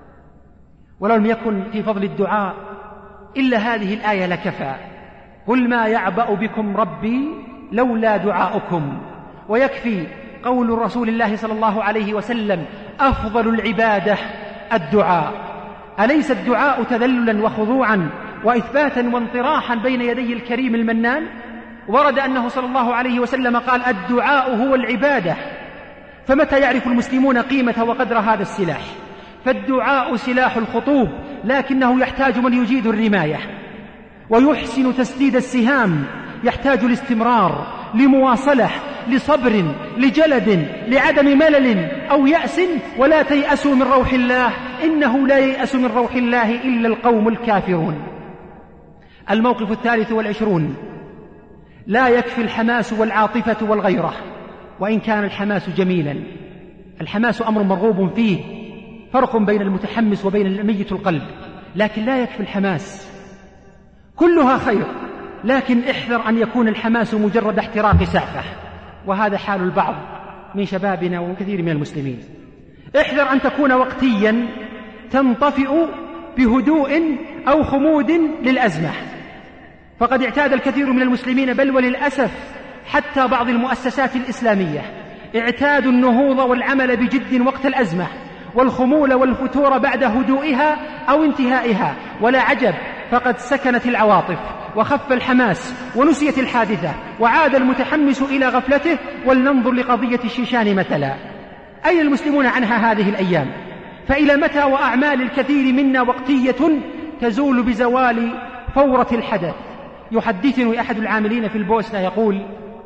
ولو لم يكن في فضل الدعاء إلا هذه الآية لكفى: قل ما يعبأ بكم ربي لولا دعاؤكم. ويكفي قول رسول الله صلى الله عليه وسلم: أفضل العبادة الدعاء. أليس الدعاء تذللا وخضوعا وإثباتا وانطراحا بين يدي الكريم المنان؟ ورد أنه صلى الله عليه وسلم قال: الدعاء هو العبادة. فمتى يعرف المسلمون قيمة وقدر هذا السلاح؟ فالدعاء سلاح الخطوب، لكنه يحتاج من يجيد الرماية ويحسن تسديد السهام، يحتاج الاستمرار، لمواصلة، لصبر، لجلد، لعدم ملل أو يأس. ولا تيأسوا من روح الله، إنه لا ييأس من روح الله إلا القوم الكافرون. الموقف 23: لا يكفي الحماس والعاطفة والغيرة، وإن كان الحماس جميلا. الحماس أمر مرغوب فيه، فرق بين المتحمس وبين الميت القلب، لكن لا يكفي الحماس، كلها خير، لكن احذر أن يكون الحماس مجرد احتراق سعفة، وهذا حال البعض من شبابنا وكثير من المسلمين. احذر أن تكون وقتيا تنطفئ بهدوء أو خمود للأزمة، فقد اعتاد الكثير من المسلمين، بل وللأسف حتى بعض المؤسسات الإسلامية، اعتادوا النهوض والعمل بجد وقت الأزمة، والخمول والفتور بعد هدوئها أو انتهائها. ولا عجب، فقد سكنت العواطف وخف الحماس ونسيت الحادثة وعاد المتحمس إلى غفلته. ولننظر لقضية الشيشان مثلا، أين المسلمون عنها هذه الأيام؟ فإلى متى وأعمال الكثير منا وقتية تزول بزوال فورة الحدث؟ يحدثني أحد العاملين في البوسنة يقول: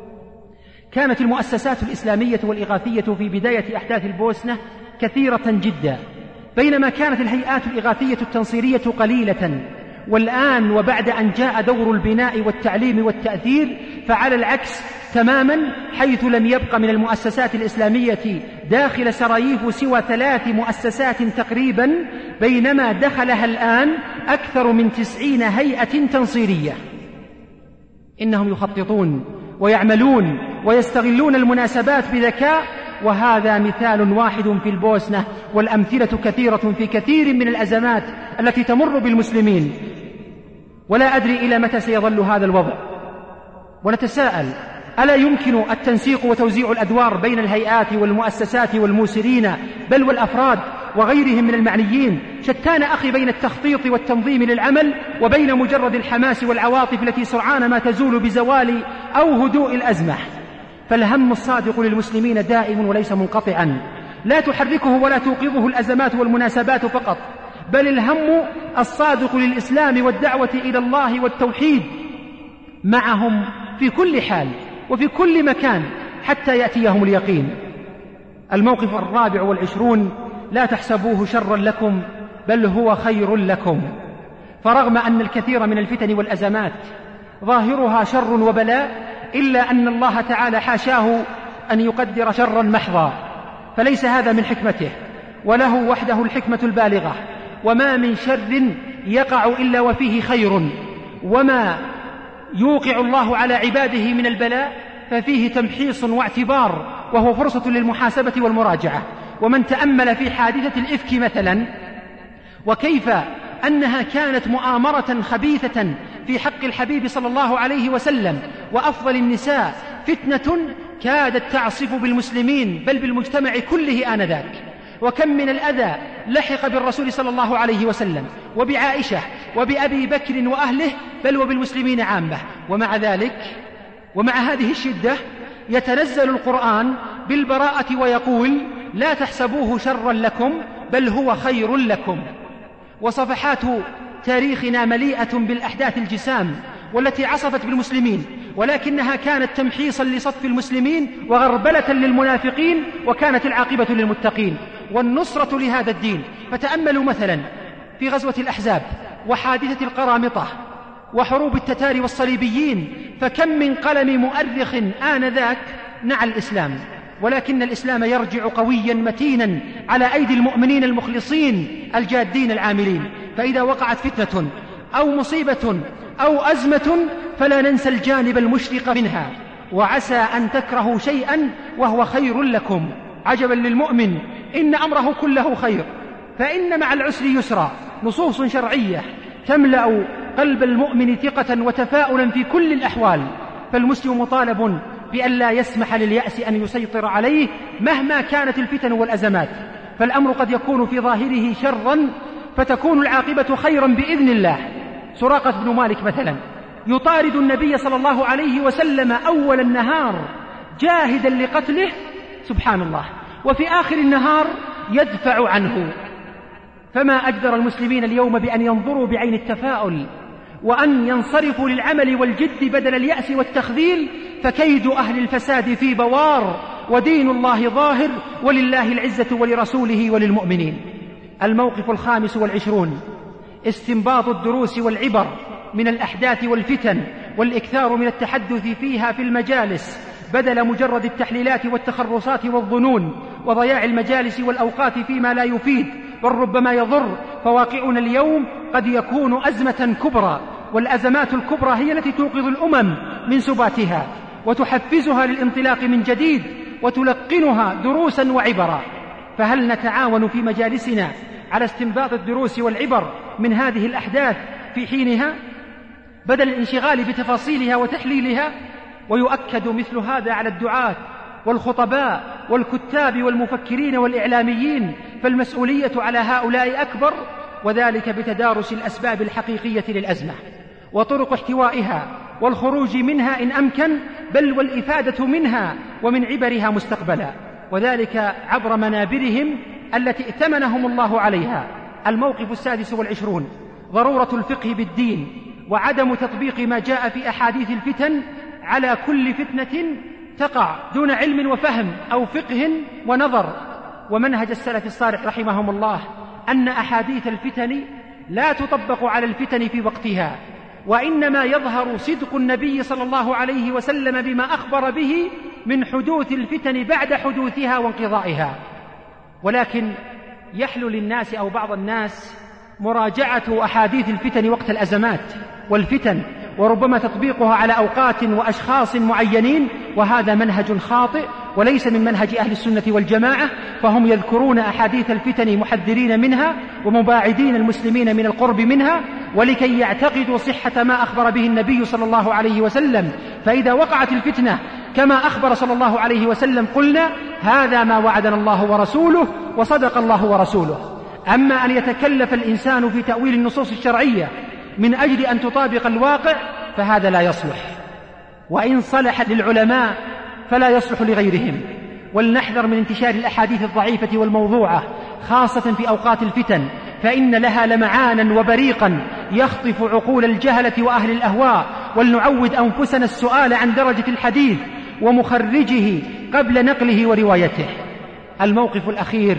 كانت المؤسسات الإسلامية والإغاثية في بداية أحداث البوسنة كثيرة جدا، بينما كانت الهيئات الإغاثية التنصيرية قليلة. والآن وبعد أن جاء دور البناء والتعليم والتأثير فعلى العكس تماما، حيث لم يبق من المؤسسات الإسلامية داخل سراييف سوى 3 مؤسسات تقريبا، بينما دخلها الآن أكثر من 90 هيئة تنصيرية. إنهم يخططون ويعملون ويستغلون المناسبات بذكاء، وهذا مثال واحد في البوسنة، والأمثلة كثيرة في كثير من الأزمات التي تمر بالمسلمين. ولا أدري إلى متى سيظل هذا الوضع، ونتساءل: ألا يمكن التنسيق وتوزيع الأدوار بين الهيئات والمؤسسات والموسرين بل والأفراد وغيرهم من المعنيين؟ شتان أخي بين التخطيط والتنظيم للعمل وبين مجرد الحماس والعواطف التي سرعان ما تزول بزوال أو هدوء الأزمة. فالهم الصادق للمسلمين دائم وليس منقطعا، لا تحركه ولا توقظه الأزمات والمناسبات فقط، بل الهم الصادق للإسلام والدعوة إلى الله والتوحيد معهم في كل حال وفي كل مكان حتى يأتيهم اليقين. الموقف 24: لا تحسبوه شرا لكم بل هو خير لكم. فرغم أن الكثير من الفتن والأزمات ظاهرها شر وبلاء، إلا أن الله تعالى حاشاه أن يقدر شرا محضا، فليس هذا من حكمته، وله وحده الحكمة البالغة. وما من شر يقع إلا وفيه خير، وما يوقع الله على عباده من البلاء ففيه تمحيص واعتبار، وهو فرصة للمحاسبة والمراجعة. ومن تأمل في حادثة الإفك مثلا، وكيف أنها كانت مؤامرة خبيثة في حق الحبيب صلى الله عليه وسلم وأفضل النساء، فتنة كادت تعصف بالمسلمين بل بالمجتمع كله آنذاك. وكم من الأذى لحق بالرسول صلى الله عليه وسلم وبعائشة وبأبي بكر وأهله بل وبالمسلمين عامة. ومع ذلك ومع هذه الشدة يتنزل القرآن بالبراءة ويقول: لا تحسبوه شرا لكم بل هو خير لكم. وصفحات تاريخنا مليئة بالأحداث الجسام والتي عصفت بالمسلمين، ولكنها كانت تمحيصا لصف المسلمين وغربلة للمنافقين، وكانت العاقبة للمتقين والنصرة لهذا الدين. فتأملوا مثلا في غزوة الأحزاب وحادثة القرامطة وحروب التتار والصليبيين، فكم من قلم مؤرخ آنذاك نعى الإسلام، ولكن الإسلام يرجع قويا متينا على أيدي المؤمنين المخلصين الجادين العاملين. فإذا وقعت فتنة أو مصيبة أو أزمة فلا ننسى الجانب المشرق منها، وعسى أن تكرهوا شيئا وهو خير لكم. عجبا للمؤمن إن أمره كله خير، فإن مع العسر يسرا. نصوص شرعية تملأ قلب المؤمن ثقة وتفاؤلا في كل الأحوال. فالمسلم مطالب بأن لا يسمح لليأس أن يسيطر عليه مهما كانت الفتن والأزمات، فالأمر قد يكون في ظاهره شرا فتكون العاقبة خيرا بإذن الله. سراقة بن مالك مثلا يطارد النبي صلى الله عليه وسلم أول النهار جاهدا لقتله، سبحان الله، وفي آخر النهار يدفع عنه. فما أجدر المسلمين اليوم بأن ينظروا بعين التفاؤل وأن ينصرفوا للعمل والجد بدل اليأس والتخذيل، فكيد أهل الفساد في بوار، ودين الله ظاهر، ولله العزة ولرسوله وللمؤمنين. الموقف 25: استنباط الدروس والعبر من الأحداث والفتن، والإكثار من التحدث فيها في المجالس بدل مجرد التحليلات والتخرصات والظنون، وضياع المجالس والأوقات فيما لا يفيد بل ربما يضر. فواقعنا اليوم قد يكون أزمة كبرى، والأزمات الكبرى هي التي توقظ الأمم من سباتها وتحفزها للانطلاق من جديد وتلقنها دروسا وعبرا. فهل نتعاون في مجالسنا على استنباط الدروس والعبر من هذه الأحداث في حينها بدل الانشغال بتفاصيلها وتحليلها؟ ويؤكد مثل هذا على الدعاة والخطباء والكتاب والمفكرين والإعلاميين، فالمسؤولية على هؤلاء أكبر، وذلك بتدارس الأسباب الحقيقية للأزمة وطرق احتوائها والخروج منها إن أمكن، بل والإفادة منها ومن عبرها مستقبلا، وذلك عبر منابرهم التي ائتمنهم الله عليها. الموقف 26: ضرورة الفقه بالدين وعدم تطبيق ما جاء في أحاديث الفتن على كل فتنة تقع دون علم وفهم أو فقه ونظر. ومنهج السلف الصالح رحمهم الله أن أحاديث الفتن لا تطبق على الفتن في وقتها، وإنما يظهر صدق النبي صلى الله عليه وسلم بما أخبر به من حدوث الفتن بعد حدوثها وانقضائها. ولكن يحلو للناس أو بعض الناس مراجعة أحاديث الفتن وقت الأزمات والفتن، وربما تطبيقها على أوقات وأشخاص معينين، وهذا منهج خاطئ وليس من منهج أهل السنة والجماعة. فهم يذكرون أحاديث الفتن محذرين منها ومباعدين المسلمين من القرب منها، ولكي يعتقدوا صحة ما أخبر به النبي صلى الله عليه وسلم. فإذا وقعت الفتنة كما أخبر صلى الله عليه وسلم قلنا هذا ما وعدنا الله ورسوله وصدق الله ورسوله. أما أن يتكلف الإنسان في تأويل النصوص الشرعية من أجل أن تطابق الواقع فهذا لا يصلح، وإن صلح للعلماء فلا يصلح لغيرهم. ولنحذر من انتشار الأحاديث الضعيفة والموضوعة خاصة في أوقات الفتن، فإن لها لمعانا وبريقا يخطف عقول الجهلة وأهل الأهواء. ولنعود أنفسنا السؤال عن درجة الحديث ومخرجه قبل نقله وروايته. الموقف الأخير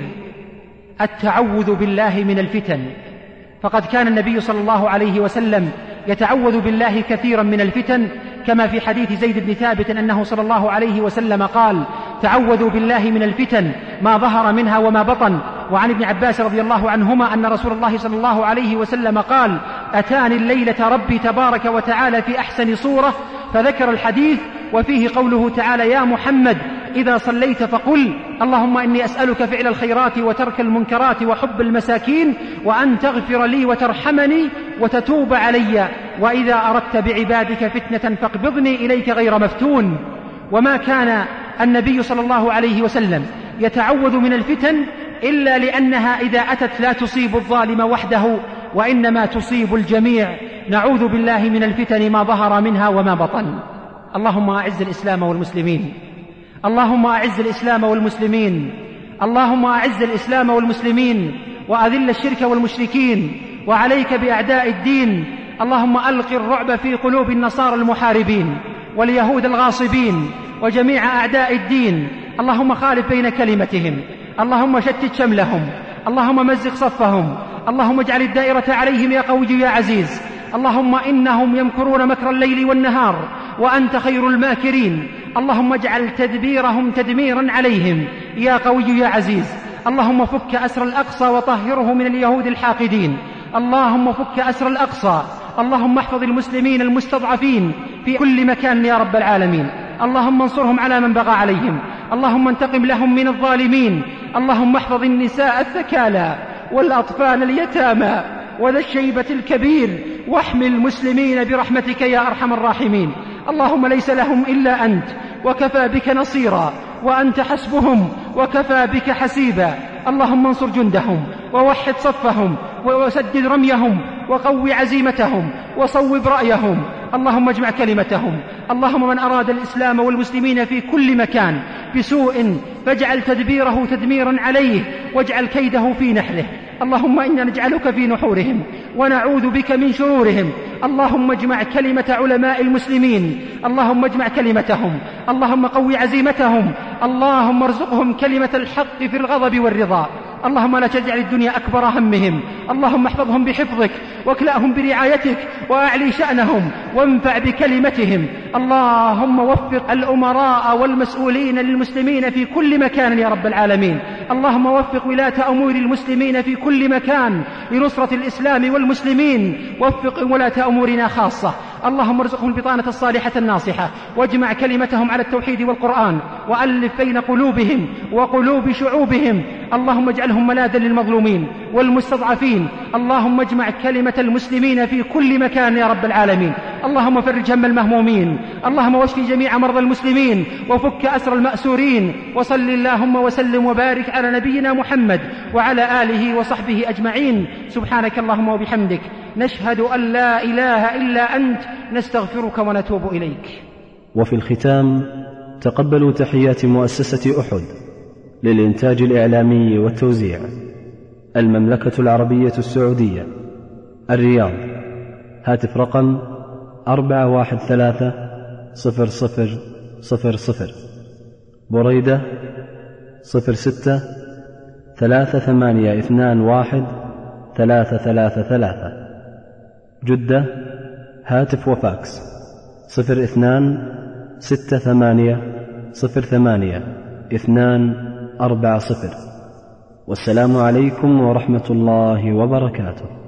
التعوذ بالله من الفتن، فقد كان النبي صلى الله عليه وسلم يتعوذ بالله كثيرا من الفتن، كما في حديث زيد بن ثابت أنه صلى الله عليه وسلم قال: تعوذوا بالله من الفتن ما ظهر منها وما بطن. وعن ابن عباس رضي الله عنهما أن رسول الله صلى الله عليه وسلم قال: أتاني الليلة ربي تبارك وتعالى في أحسن صورة، فذكر الحديث وفيه قوله تعالى: يا محمد إذا صليت فقل اللهم إني أسألك فعل الخيرات وترك المنكرات وحب المساكين وأن تغفر لي وترحمني وتتوب علي، وإذا أردت بعبادك فتنة فاقبضني إليك غير مفتون. وما كان النبي صلى الله عليه وسلم يتعوذ من الفتن إلا لأنها إذا أتت لا تصيب الظالم وحده، وإنما تصيب الجميع. نعوذ بالله من الفتن ما ظهر منها وما بطن. اللهم أعز الإسلام والمسلمين، اللهم أعز الإسلام والمسلمين، اللهم أعز الإسلام والمسلمين وأذل الشرك والمشركين، وعليك بأعداء الدين. اللهم ألق الرعب في قلوب النصارى المحاربين واليهود الغاصبين وجميع أعداء الدين. اللهم خالف بين كلمتهم، اللهم شتت شملهم، اللهم مزق صفهم، اللهم اجعل الدائرة عليهم يا قوي يا عزيز. اللهم إنهم يمكرون مكر الليل والنهار وأنت خير الماكرين. اللهم اجعل تدبيرهم تدميرا عليهم يا قوي يا عزيز. اللهم فك أسر الأقصى وطهره من اليهود الحاقدين. اللهم فك أسر الأقصى. اللهم احفظ المسلمين المستضعفين في كل مكان يا رب العالمين. اللهم انصرهم على من بغى عليهم. اللهم انتقم لهم من الظالمين. اللهم احفظ النساء الثكالى والأطفال اليتامى وذا الشيبة الكبير، واحمل المسلمين برحمتك يا أرحم الراحمين. اللهم ليس لهم إلا أنت، وكفى بك نصيرا، وأنت حسبهم وكفى بك حسيبا. اللهم انصر جندهم ووحد صفهم وسدد رميهم وقوي عزيمتهم وصوب رأيهم. اللهم اجمع كلمتهم. اللهم من أراد الإسلام والمسلمين في كل مكان بسوء فاجعل تدبيره تدميرا عليه واجعل كيده في نحره. اللهم إنا نجعلك في نحورهم ونعوذ بك من شرورهم. اللهم اجمع كلمة علماء المسلمين، اللهم اجمع كلمتهم، اللهم قوي عزيمتهم، اللهم ارزقهم كلمة الحق في الغضب والرضا. اللهم لا تجعل الدنيا أكبر همهم. اللهم احفظهم بحفظك واكلأهم برعايتك وأعلي شأنهم وانفع بكلمتهم. اللهم وفق الأمراء والمسؤولين للمسلمين في كل مكان يا رب العالمين. اللهم وفق ولاة أمور المسلمين في كل مكان لنصرة الإسلام والمسلمين. وفق ولاة أمورنا خاصة. اللهم ارزقهم البطانة الصالحة الناصحة، واجمع كلمتهم على التوحيد والقرآن، وألف بين قلوبهم وقلوب شعوبهم. اللهم اجعلهم ملاذا للمظلومين والمستضعفين. اللهم اجمع كلمة المسلمين في كل مكان يا رب العالمين. اللهم فرج هم المهمومين. اللهم واشف جميع مرضى المسلمين وفك أسر المأسورين. وصل اللهم وسلم وبارك على نبينا محمد وعلى آله وصحبه أجمعين. سبحانك اللهم وبحمدك، نشهد أن لا إله إلا أنت، نستغفرك ونتوب إليك. وفي الختام تقبلوا تحيات مؤسسة أحد للإنتاج الإعلامي والتوزيع، المملكة العربية السعودية، الرياض. هاتف رقم 413-0000. بريدة 06-3821-333. جدة هاتف وفاكس 02-68-08-240. والسلام عليكم ورحمة الله وبركاته.